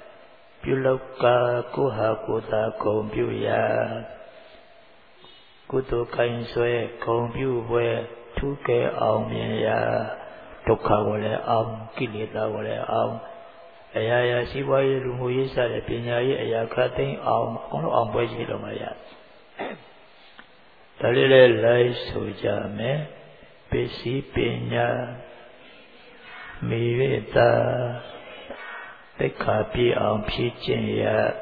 ပြုလောကကိုဟာကိုသာဂုံပြုရာကုသိုလ်ကိုင်းဆွဲဂုံပြုပွဲထူးကဲအောင်မြင်ရာဒုက္ခကိုလည်းအောင်ကိလေသာကိုလည်းအောင်အရာရာစီးပွားရေးလူမှုရေးစတဲ့ပညာရေးအရာခတ်သိမ်းအောင်အကုန်လုံးအောင်ပွဲရှိလို့မရဒါလေးလည်းလိုက်ဆိုကြမယ်ပစ္စည်းပညာမိဝေတာသိက္ခာပြည့်အောင်ဖြည့်ကျင့်ရ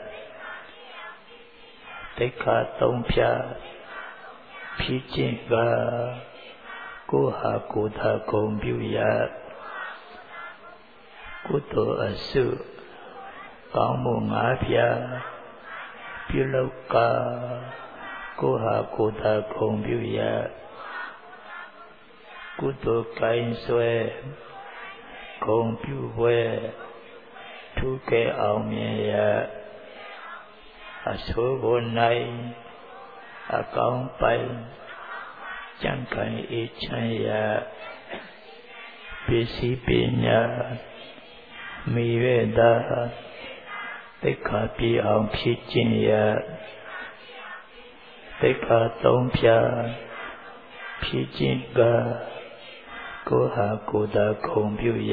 သိက္ခာသုံးဖြာဖြည့်ကျင့်ကကိုဟာကိုသာဂုံပြုရကုသိုလ်အစုကောင်းမှုငါးဖြာပြုလောကကိုဟာကိုသာဂုံပြုရကုသိုလ်ကိုင်းဆွဲဂုံပြုပွဲထူးကဲအောင်မြင်ရအဆိုးကိုနိုင်အကောင်းပိုင်ကြံ့ခိုင်အေးချမ်းရပစ္စည်းပညာမိဝေတာသိက္ခာပြည့်အောင်ဖြည့်ကျင့်ရသိက္ခာသုံးဖြာဖြည့်ကျင့်ကကိုဟာကိုသာဂုံပြုရ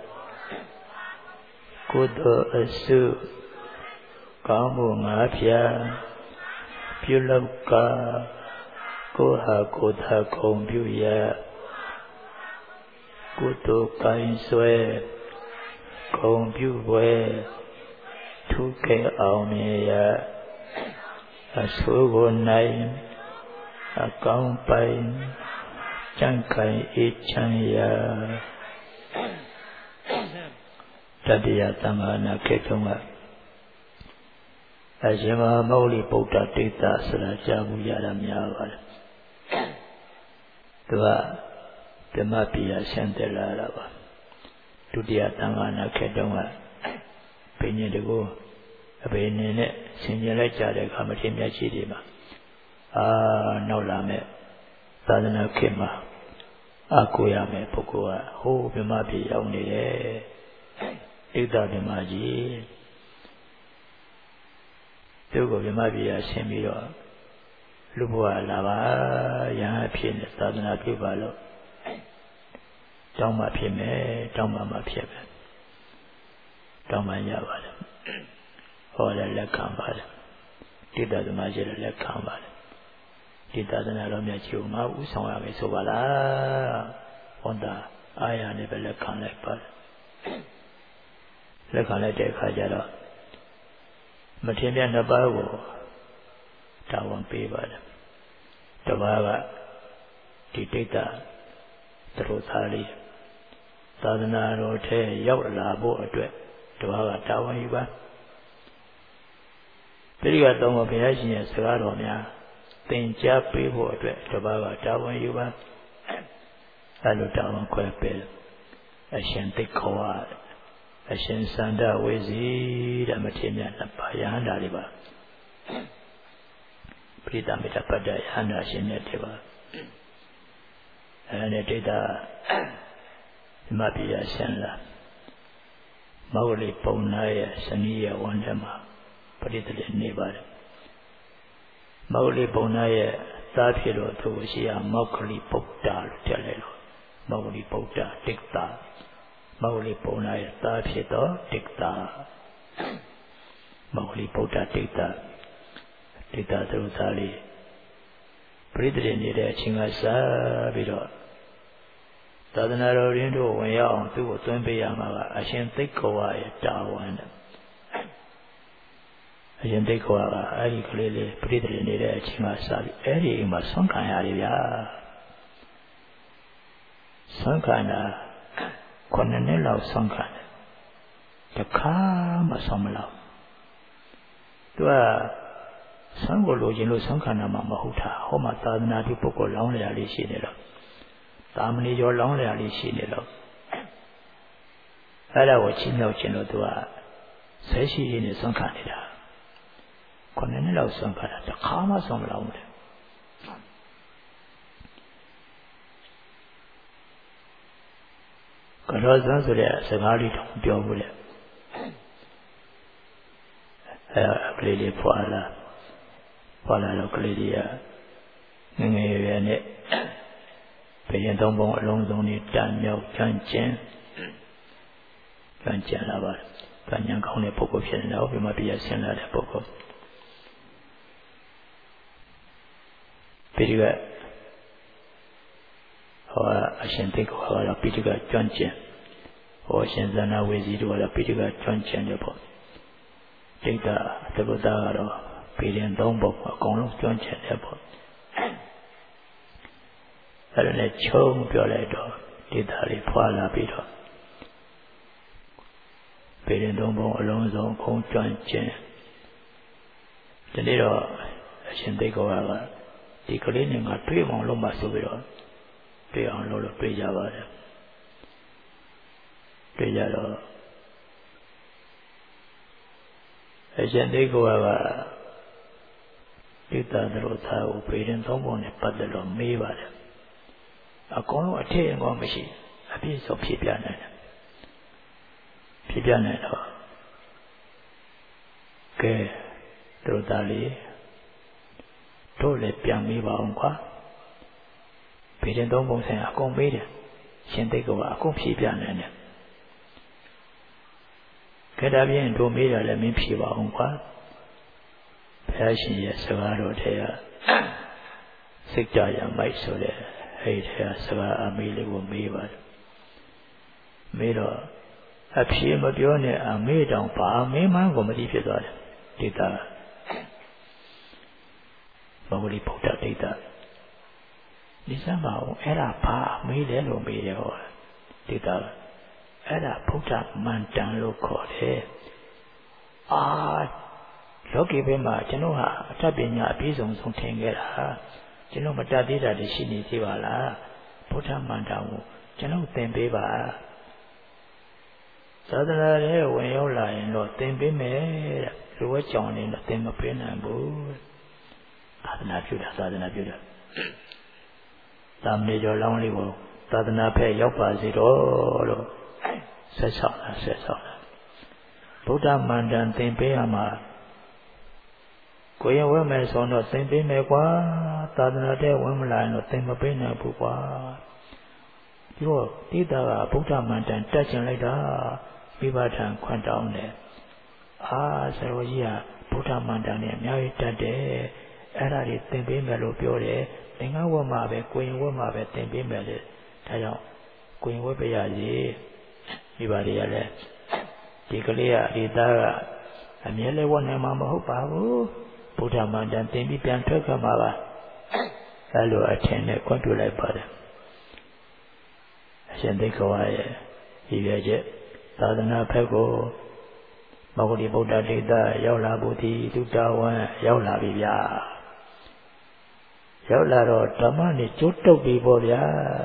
ကုသိုလ်အစုကောင်းမှုငါးဖြာပြုလောကကိုဟာကိုသာဂုံပြုရကုသိုလ်ကိုင်းဆွဲဂုံပြုပွဲထူးကဲအောင်မြင်ရအဆိုးကိုနိုင်အကောင်းပိုင်ကြံ့ခိုင်အေးချမ်းရတတိယသံဃာနာခေတုံးကအရှင်မဟာမௌလိဗုဒ္ဓတိတ္တဆိုတာကြားမှုရတာများပါတယ်သူကဓမ္မပိယဆင်းသက်လာတာပါဒုတိယသံဃာနာခေတုံးကဘိညာဉ်တကူအဘိညာဉ်နဲ့ဆင်ញင်လိုက်ကြတဲ့အခါမထေရမြတ်ကြီးတွေမှာအာနောက်လာမဲ့သာသနာခေတ်မှာအကိုရမယ်ပုဂ္ဂိုလ်ကဟိုးဗြဟ္မပြည်ရောက်နေတယ်တိတ္တဗြဟ္မကြီးသူကိုဗြဟ္မပြည်ရဆင်းပြီးတော့လူဘဝလာပါရဟန်းဖြစ်နေသာသနာပြုပါလို့တောင်းမှဖြစ်မယ်တောင်းမှမှဖြစ်မယ်တောင်းမှရပါတယ်ဟောလည်းလက်ခံပါတယ်တိတ္တဗြဟ္မကြီးလည်းလက်ခံပါတယ်ဒီသာသနာတော်မြတ်ကြီးကိုငါဥဆောင်ရမယ်ဆိုပါလားဟောတာအာရနဲ့ပဲလက်ခံလိုက်ပါတယ်လက်ခံလိုက်တဲ့အခါကျတော့မထေရမြတ်နှစ်ပါးကိုတာဝန်ပေးပါတယ်တစ်ပါးကဒီတိတ္တသရုပ်သားလေးသာသနာတော်ထဲရောက်လာဖို့အတွက်တစ်ပါးကတာဝန်ယူပါတိရိကတော့ဘုရားရှင်ရဲ့စကားတော်များသင်ကြားပေးဖို့အတွက်တစ်ပါးကတာဝန်ယူပါအဲလိုတာဝန်ခွဲပေးအရှင်သိက္ခဝါအရှင်စန္ဒဝိဇီတဲ့မထေရမြတ်နှစ်ပါးယဟန္တာတွေပါပိဋကမေတ္တာပတ္တယဟန္တာရှင်မြတ်တွေပါအဲနဲ့ဒိဋ္ဌဒီမပိယဆင်းလာမောဂလိပုံနာရဲ့ဇနီးရဲ့ဝန်ထဲမှာပရိသေနေပါတယ်မောဂလိပုံနာရဲ့သားဖြစ်လို့သူ့ရှိရမောဂလိပုဒ္ဒါလို့ထည့်လိုက်လို့မောဂလိပုဒ္ဒါတိက္တာမောဂလိပုံနာရဲ့သားဖြစ်တော့တိက္တာမောဂလိပုဒ္ဒါတိက္တာတိက္တာသူသားလေးပရိသေနေတဲ့အချိန်ကစားပြီးတော့သာသနာတော်ရင်းတို့ဝင်ရောက်အောင်သူ့ကိုသွင်းပေးရမှာကအရှင်သိက္ခဝါရဲ့တာဝန်တဲ့အရှင်သိက္ခဝါကအဲ့ဒီကလေးလေးပရိသေနေတဲ့အချိန်မှာစားပြီးအဲ့ဒီအိမ်မှာဆွမ်းခံရတယ်ဗျာဆွမ်းခံတာခုနှစ်နှစ်လောက်ဆွမ်းခံတယ်တခါမှဆွမ်းမလောက်သူကဆွမ်းကိုလိုချင်လို့ဆွမ်းခံတာမှမဟုတ်တာဟောမှာသာသနာပြုပုဂ္ဂိုလ်လောင်းလျာလေးရှိနေတော့သာမဏေကျော်လောင်းလျာလေးရှိနေတော့အဲ့ဒါကိုချင်းမြောက်ခြင်းလို့သူကဆဲရှိရင်းနဲ့ဆွမ်းခံနေတာခုနှစ်နှစ်လောက်ဆွမ်းခံတာတခါမှဆွမ်းမလောက်ဘူးကရောဇန်ဆိုတဲ့စကားလေးတောင်ပြောဘူးလေအဲကလေးလေးဖွာလာဖွာလာတော့ကလေးလေးကငငယ်ရွယ်နဲ့ဘယင်သုံးပုံအလုံးစုံနဲ့တန်မြောက်ကျွမ်းကျင်ကျွမ်းကျင်လာပါတယ်။ကညာကောင်းတဲ့ပုဂ္ဂိုလ်ဖြစ်နေတော့ဘယ်မှာပြည့်ဆင်းလာတဲ့ပုဂ္ဂိုလ်ပိဋကဟောအရှင်သိက္ခာကတော့ပိဋကကျွမ်းကျင်ဟောရှင်ဇဏဝေစီတို့ကတော့ပိဋကကျွမ်းကျင်တယ်ပေါ့ဒိဋ္ဌသဗ္ဗတကတော့ပိဋကသုံးပုံအကုန်လုံးကျွမ်းကျင်တယ်ပေါ့အဲ့ဒါနဲ့ချုံပြောလိုက်တော့ဒိဋ္ဌလေးဖွာလာပြီးတော့ပိဋကသုံးပုံအလုံးစုံခုံကျွမ်းကျင်ဒီနေ့တော့အရှင်သိက္ခာကဒီကလေးနဲ့ငါတွေ့အောင်လုပ်မှဆိုပြီးတော့တွေ့အောင်လုပ်လို့တွေ့ကြပါတယ်တွေ့ကြတော့အရှင်သိက္ခာကဒိဋ္ဌသရောသာကိုပေရင်သုံးပုံနဲ့ပတ်သက်လို့မေးပါတယ်အကုန်လုံးအထက်အကောမရှိအပြည့်စုံဖြည့်ပြနိုင်တယ်ဖြည့်ပြနိုင်တော့ကဲတို့သားလေးတို့လည်းပြန်မေးပါအောင်ကွာပေရင်သုံးပုံဆိုင်အကုန်မေးတယ်ရှင်သိက္ခာကအကုန်ဖြည့်ပြနိုင်တယ်ကဲဒါဖြင့်တို့မေးတာလည်းမင်းဖြည့်ပါအောင်ကွာဘုရားရှင်ရဲ့စကားတော်ထဲကစိတ်ကြရမိုက်ဆိုတဲ့အဲ့ဒီထဲကစကားအမေးလေးကိုမေးပါတယ်မေးတော့အဖြေမပြောနဲ့အမေးတောင်ဘာမေးမှန်းကိုမသိဖြစ်သွားတယ်ဒိဋ္ဌဘဝလိဗုဒ္ဓဒိဋ္ဌဒီစမ်းပါဦးအဲ့ဒါဘာမေးတယ်လို့မေးတယ်ဟောဒိဋ္ဌအဲ့ဒါဗုဒ္ဓမန္တန်လို့ခေါ်တယ်အာလောကီဘက်မှာကျွန်တော်ဟာအတတ်ပညာအပြည့်စုံဆုံးထင်ခဲ့တာကျွန်တော်မတတ်သေးတာတွေရှိနေသေးပါလားဗုဒ္ဓမန္တန်ကိုကျွန်တော်သင်ပေးပါသာသနာ့ရဲ့ဝင်ရောက်လာရင်တော့သင်ပေးမယ်တဲ့လူဝဲကြောင်နေတော့သင်မပေးနိုင်ဘူးသာသနာပြုတာသာသနာပြုတာသာမဏေကျော်လောင်းလေးကိုသာသနာဖက်ရောက်ပါစေတော့လို့ဆက်ဆောင်တာဆက်ဆောင်တာဗုဒ္ဓမန္တန်သင်ပေးရမှာကိုရင်ဝဲမယ်ဆိုတော့သင်ပေးမယ်ကွာသာသနာတဲ့ဝင်မလာရင်တော့သင်မပေးနိုင်ဘူးကွာဒီတော့တိတာကဗုဒ္ဓမန္တန်တက်ချင်လိုက်တာမိဘထံခွန့်တောင်းတယ်အာဆရာကြီးကဗုဒ္ဓမန္တန်နဲ့အများကြီးတက်တယ်အဲ့ဒါတွေသင်ပေးမယ်လို့ပြောတယ်သင်္ကန်းဝတ်မှာပဲကိုရင်ဝတ်မှာပဲသင်ပေးမယ်လေဒါကြောင့်ကိုရင်ဝတ်ပြရစီမိဘတွေကလည်းဒီကလေးကဒီသားကအမြဲလဲဝတ်နိုင်မှာမဟုတ်ပါဘူးဗုဒ္ဓမန္တန်သင်ပြီးပြန်ထွက်ခဲ့မှာပါအဲ့လိုအထင်နဲ့ခွင့်ပြုလိုက်ပါတယ်အရှင်သိက္ခာရဲ့ဒီရချက်သာသနာဖက်ကိုမဂ္ဂလိဗုဒ္ဓဒိဋ္ဌရောက်လာဖို့ဒီဒုတဝံရောက်လာပြီဗျာရောက်လာတော့ဓမ္မနဲ့ကျိုးတုပ်ပြီပေါ့ဗျာ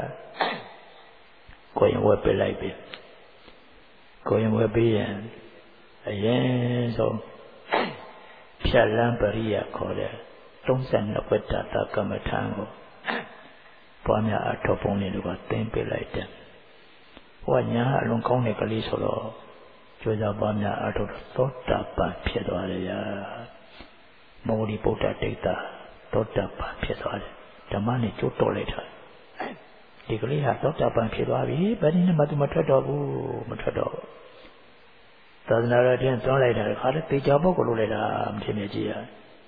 ကိုရင်ဝဲပြလိုက်ပြီကိုရင်ဝဲပြီးရင်အရင်ဆုံးဖြတ်လန်းပရိယခေါ်တဲ့သုံးဆယ်နှစ်ဝတ္တတာကမ္မထံကိုပွားများအထောက်ပုံလေးတွေကသင်ပေးလိုက်တယ်ဟောညာအလွန်ကောင်းတဲ့ကလေးဆိုတော့ကြိုးစားပွားများအထောက်သောတာပန်ဖြစ်သွားတယ်ရာမောဂလိဗုဒ္ဓဒိဋ္ဌသောတာပန်ဖြစ်သွားတယ်ဓမ္မနဲ့ကျိုးတော်လိုက်တာဒီကလေးဟာသောတာပန်ဖြစ်သွားပြီဘယ်နည်းမှသူမထွက်တော့ဘူးမထွက်တော့သာသနာတော်တင်သွန်းလိုက်တာခါလည်းတေချာပုဂ္ဂိုလ်လုပ်လိုက်တာမထင်မြင်ကြည့်ရ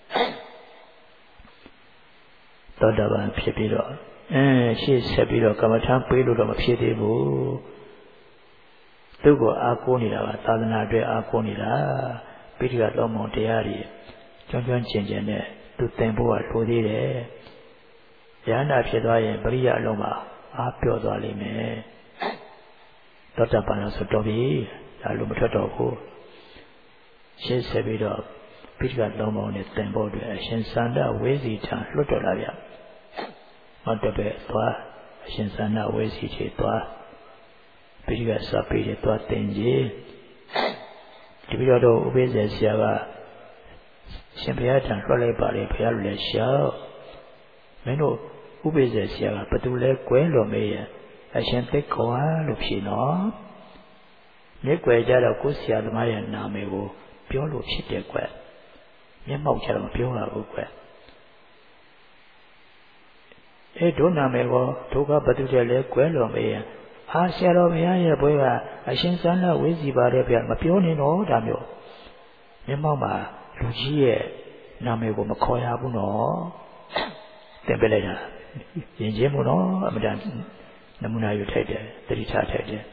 သောတာပန်ဖြစ်ပြီးတော့အဲရှေ့ဆက်ပြီးတော့ကမ္မထမ်းပေးလို့တော့မဖြစ်သေးဘူးသူ့ကိုအားကိုးနေတာကသာသနာအတွက်အားကိုးနေတာပိဋကတော်မုံတရားတွေကျွမ်းကျွမ်းကျင်ကျင်နဲ့သူသင်ဖို့ကလိုသေးတယ်ဉာဏ်နာဖြစ်သွားရင်ပရိယအလုံးမှာအားပြော့သွားလိမ့်မယ်သောတာပန်လို့ဆိုတော့ပြီဒါလို့မထွက်တော့ဘူးရှင်းဆက်ပြီးတော့ပိဋကတော်မုံနဲ့သင်ဖို့အတွက်အရှင်စန္ဒဝေစီထံလွတ်တော်လာဗျမတ်တပည့်သွားအရှင်စန္ဒဝေစီချေသွားပိဋကစပိတွေသွားသင်ကြီးဒီပြီးတော့ဥပိ္ပဇေဆရာကရှင်ဘုရားထံလွှတ်လိုက်ပါလေဘုရားလူလည်းရှောက်မင်းတို့ဥပိ္ပဇေဆရာကဘယ်သူလဲကွဲလို့မေးရင်အရှင်သိက္ခာလို့ဖြေနော်မြစ်ွယ်ကြတော့ကိုယ်ဆရာသမားရဲ့နာမည်ကိုပြောလို့ဖြစ်တယ်ကွမျက်မှောက်ချတော့မပြောရဘူးကွအဲဒုနာမေကောဒုက္ခဘသူတဲ့လဲကွဲလို့မေးရင်အာဆရာတော်ဘုရားရဲ့ဘွဲကအရှင်စန္ဒဝိစီပါတယ်ဗျမပြောနေတော့ဒါမျိုးမျက်မှောက်မှာလူကြီးရဲ့နာမည်ကိုမခေါ်ရဘူးနော်တင်ပြလိုက်တာယဉ်ကျေးမှုနော်အမှန်တန်နမူနာယူထိုက်တယ်တတိထားထိုက်တယ်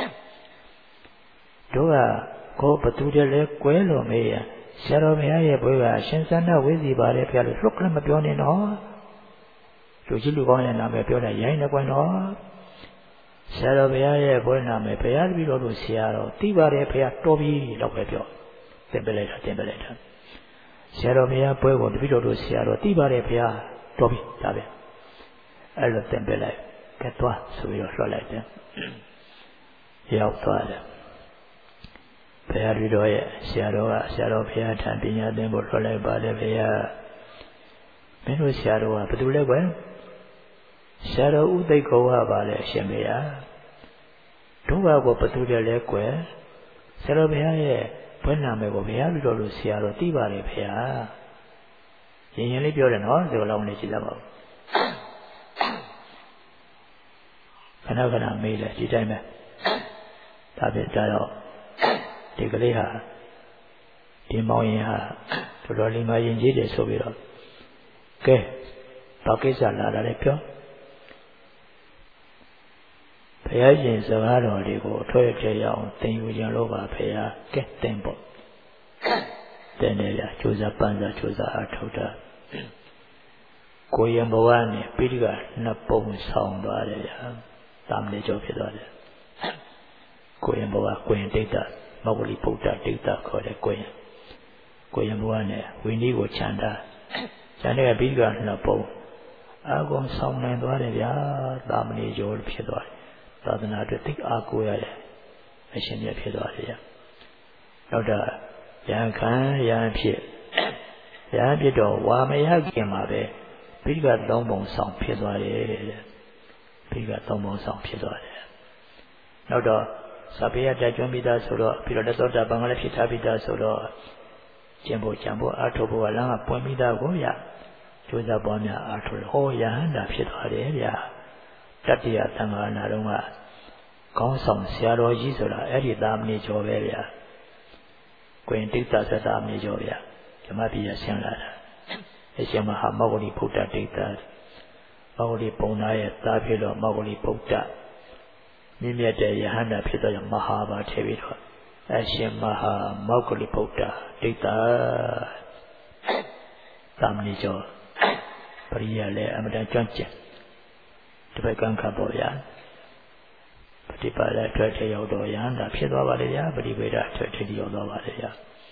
တို့ကကိုဘသူတဲ့လဲကွဲလို့မေးရင်ဆရာတော်ဘုရားရဲ့ဘွဲကအရှင်စန္ဒဝိစီပါတယ်ဗျလို့လွတ်ကလည်းမပြောနေတော့လူကြီးလူကောင်းရဲ့နာမည်ပြောတာရိုင်းနေကွန်းတော့ဆရာတော်ဘုရားရဲ့ဘွဲနာမည်ဘုရားတပည့်တော်တို့ဆရာတော်သိပါတယ်ဘုရားတော်ပြီတော့ပဲပြောတင်ပြလိုက်တာတင်ပြလိုက်တာဆရာတော်ဘုရားဘွဲကိုတပည့်တော်တို့ဆရာတော်သိပါတယ်ဘုရားတော်ပြီဒါပဲအဲ့လိုတင်ပြလိုက်ကဲသွားဆိုပြီးတော့လွှတ်လိုက်တယ်ရောက်သွားတယ်ဘုရားတပည့်တော်ရဲ့ဆရာတော်ကဆရာတော်ဘုရားထံပညာသင်ဖို့လွှတ်လိုက်ပါတယ်ဘုရားမင်းတို့ဆရာတော်ကဘယ်သူလဲကွယ်ဆရာတော်ဥသိက္ခဝပါလေအရှင်ဘုရားတို့ကကိုဘသူတည်းလဲကွယ်ဆရာတော်ဘုရားရဲ့ဘွဲ့နာမည်ကိုဘုရားပြီးတော့လို့ဆရာတော်သိပါတယ်ဘုရားရင်ရင်လေးပြောတယ်နော်ဒီလိုလောက်နေကြည့်လိုက်ပါဦးခဏခဏမေးလဲဒီတိုင်းပဲဒါပြကြတော့ဒီကလေးဟာဒီမောင်ရင်ဟာတော်တော်လေးမှယဉ်ကျေးတယ်ဆိုပြီးတော့ကဲဘာကိစ္စလာတာလဲပြောဘုရားရှင်စကားတော်လေးကိုအထွတ်ပြရအောင်သင်ယူကြလို့ပါဘုရားကဲသင်ပေါ့တဲ့နေရကျိုးစားပန်းစားကျိုးစားအထောက်တာကိုရင်ဘဝနဲ့ပိဋကနှစ်ပုံဆောင်သွားတယ်ဗျာတာမဏေကျော်ဖြစ်သွားတယ်ကိုရင်ဘဝကိုရင်ဒိဋ္ဌမောဂလိဗုဒ္ဓဒိဋ္ဌခေါ်တဲ့ကိုရင်ကိုရင်ဘဝနဲ့ဝိနည်းကိုခြံတာခြံတဲ့ပိဋကနှစ်ပုံအကုန်ဆောင်နိုင်သွားတယ်ဗျာတာမဏေကျော်ဖြစ်သွားတယ်သာသနာအတွက်သိအားကိုးရတယ်အရှင်မြတ်ဖြစ်သွားတယ်နောက်တော့ရဟန်းခံရဟန်းဖြစ်ရဟန်းဖြစ်တော့ဝါမရခင်မှာပဲပိဋကသုံးပုံဆောင်ဖြစ်သွားတယ်ပိဋကသုံးပုံဆောင်ဖြစ်သွားတယ်နောက်တော့သဗ္ဗယတကျွမ်းပြီးသားဆိုတော့ပြီးတော့သောတာပန်ကလည်းဖြစ်ထားပြီးသားဆိုတော့ကျင့်ဖို့ကြံဖို့အားထုတ်ဖို့ကလမ်းကပွင့်ပြီးသားကိုရကျိုးစားပွားများအားထုတ်ဟောရဟန္တာဖြစ်သွားတယ်ဗျာတတ္တယသံဃာနာတော်ကကောင်းဆောင်ဆရာတော်ကြီးဆိုတာအဲ့ဒီသာမဏေကျော်ပဲဗျာကိုရင်တိတ္တသတ္တမဏေကျော်ဗျာဓမ္မပိယဆင်းလာတာအရှင်မဟာမောဂလိဗုဒ္ဓတိတ္တမောဂလိပုံနာရဲ့သားဖြစ်တော့မောဂလိဗုဒ္ဓမြင့်မြတ်တဲ့ယဟန္တာဖြစ်တော့မဟာပါထည့်ပြီးတော့အရှင်မဟာမောဂလိဗုဒ္ဓတိတ္တသာမဏေကျော်ပရိယလည်းအမတန်ကျွမ်းကျင်တပည့်ကံခတ်ပေါ်ဗျာပฏิပါဒအတွက်ထရောက်တော့ယဟန္တာဖြစ်သွားပါလေဗျာပฏิပေဒအတွက်ထရောက်သွားပါလေဗျာ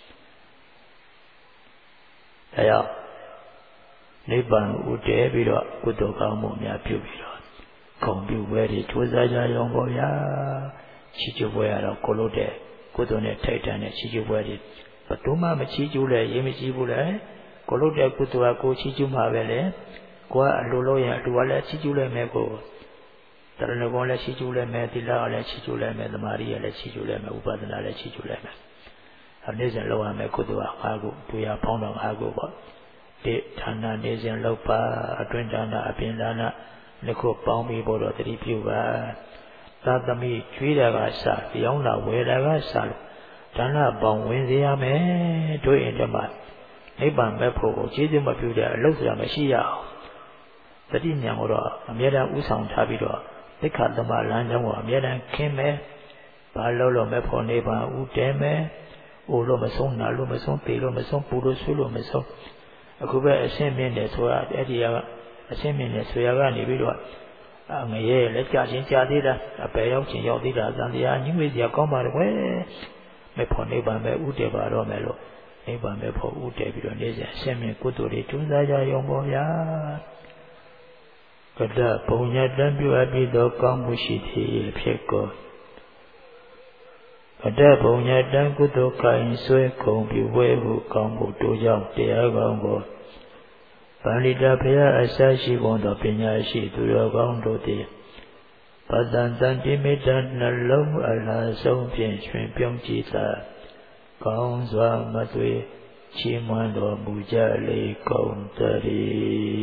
ဒါကြောင့်နိဗ္ဗာန်ကိုတည်ပြီးတော့ကုသိုလ်ကောင်းမှုများပြုပြီးတော့ခုံပြုပွဲတွေကြိုးစားကြရအောင်ပေါ့ဗျာချီးကျူးပွဲရတော့ကိုလို့တဲ့ကုသိုလ်နဲ့ထိုက်တန်တဲ့ချီးကျူးပွဲတွေဘယ်သူမှမချီးကျူးလဲရေးမချီးဘူးလဲကိုလို့တဲ့ကုသိုလ်ကကိုချီးကျူးမှာပဲလေကိုကအလိုလို့ရင်အတူကလည်းချီးကျူးလိုက်မယ်ကိုတရဏဂုံလည်းချီးကျူးလိုက်မယ်သီလကလည်းချီးကျူးလိုက်မယ်သမာဓိကလည်းချီးကျူးလိုက်မယ်ဥပဒနာလည်းချီးကျူးလိုက်မယ်အနည်းစဉ်လောက်ရမယ်ကုသိုလ်က၅ခုဒုရဖောင်းတော်၅ခုပေါ့တိဌာနနေစဉ်လောက်ပါအတွင်းဌာနအပြင်ဌာနနှစ်ခုပေါင်းပြီးပေါ်တော့တတိပြုပါသာသမီကျွေးတာကစပြောင်းလာဝယ်တာကစလို့ဌာနပေါင်းဝင်စေရမယ်တို့ရင်တမနိဗ္ဗာန်မဲ့ဖို့ကိုကျေးဇူးမပြုတဲ့အလုပ်ဆိုတာမရှိရအောင်တတိညာကိုတော့အမြဲတမ်းဥဆောင်ထားပြီးတော့သိက္ခာသမလမ်းကြောင်းကိုအမြဲတမ်းခင်းမယ်ဘာလို့လို့မဲ့ဖို့နိဗ္ဗာန်ဥတဲမယ်အိုလို့မဆုံးနာလို့မဆုံးပေလို့မဆုံးပူလို့ဆွေးလို့မဆုံးအခုပဲအရှင်းမြင့်တယ်ဆိုတာအဲ့ဒီကအရှင်းမြင့်တယ်ဆိုရကနေပြီးတော့ငရဲလက်ကြချင်းကြာသေးတာအပယ်ရောက်ချင်းရောက်သေးတာသံတရားညှိဝေးစရာကောင်းပါတယ်ကွယ်မဲ့ဖို့နိဗ္ဗာန်ပဲဥတည်ပါတော့မယ်လို့နိဗ္ဗာန်ပဲဖို့ဥတည်ပြီးတော့နေစဉ်အရှင်းမြင့်ကုသိုလ်တွေကျူးစားကြရုံပေါ့ဗျာကတ္တဘုံညတံပြုအပ်ပြီးသောကောင်းမှုရှိသည်ဖြစ်ကိုကတ္တဘုံညတံကုသိုလ်ကံဆွဲခုံပြုဝဲဟုကောင်းမှုတို့ကြောင့်တရားကောင်းကိုပါဠိတဘုရားအစရှိကုန်သောပညာရှိသူတော်ကောင်းတို့သည်ပတ္တန်တန်တိမိတ္တနှလုံးအလားဆုံးဖြင့်ရှင်ပြုံးကြည်သာကောင်းစွာမသွေချီးမွမ်းတော်မူကြလေကုန်သတ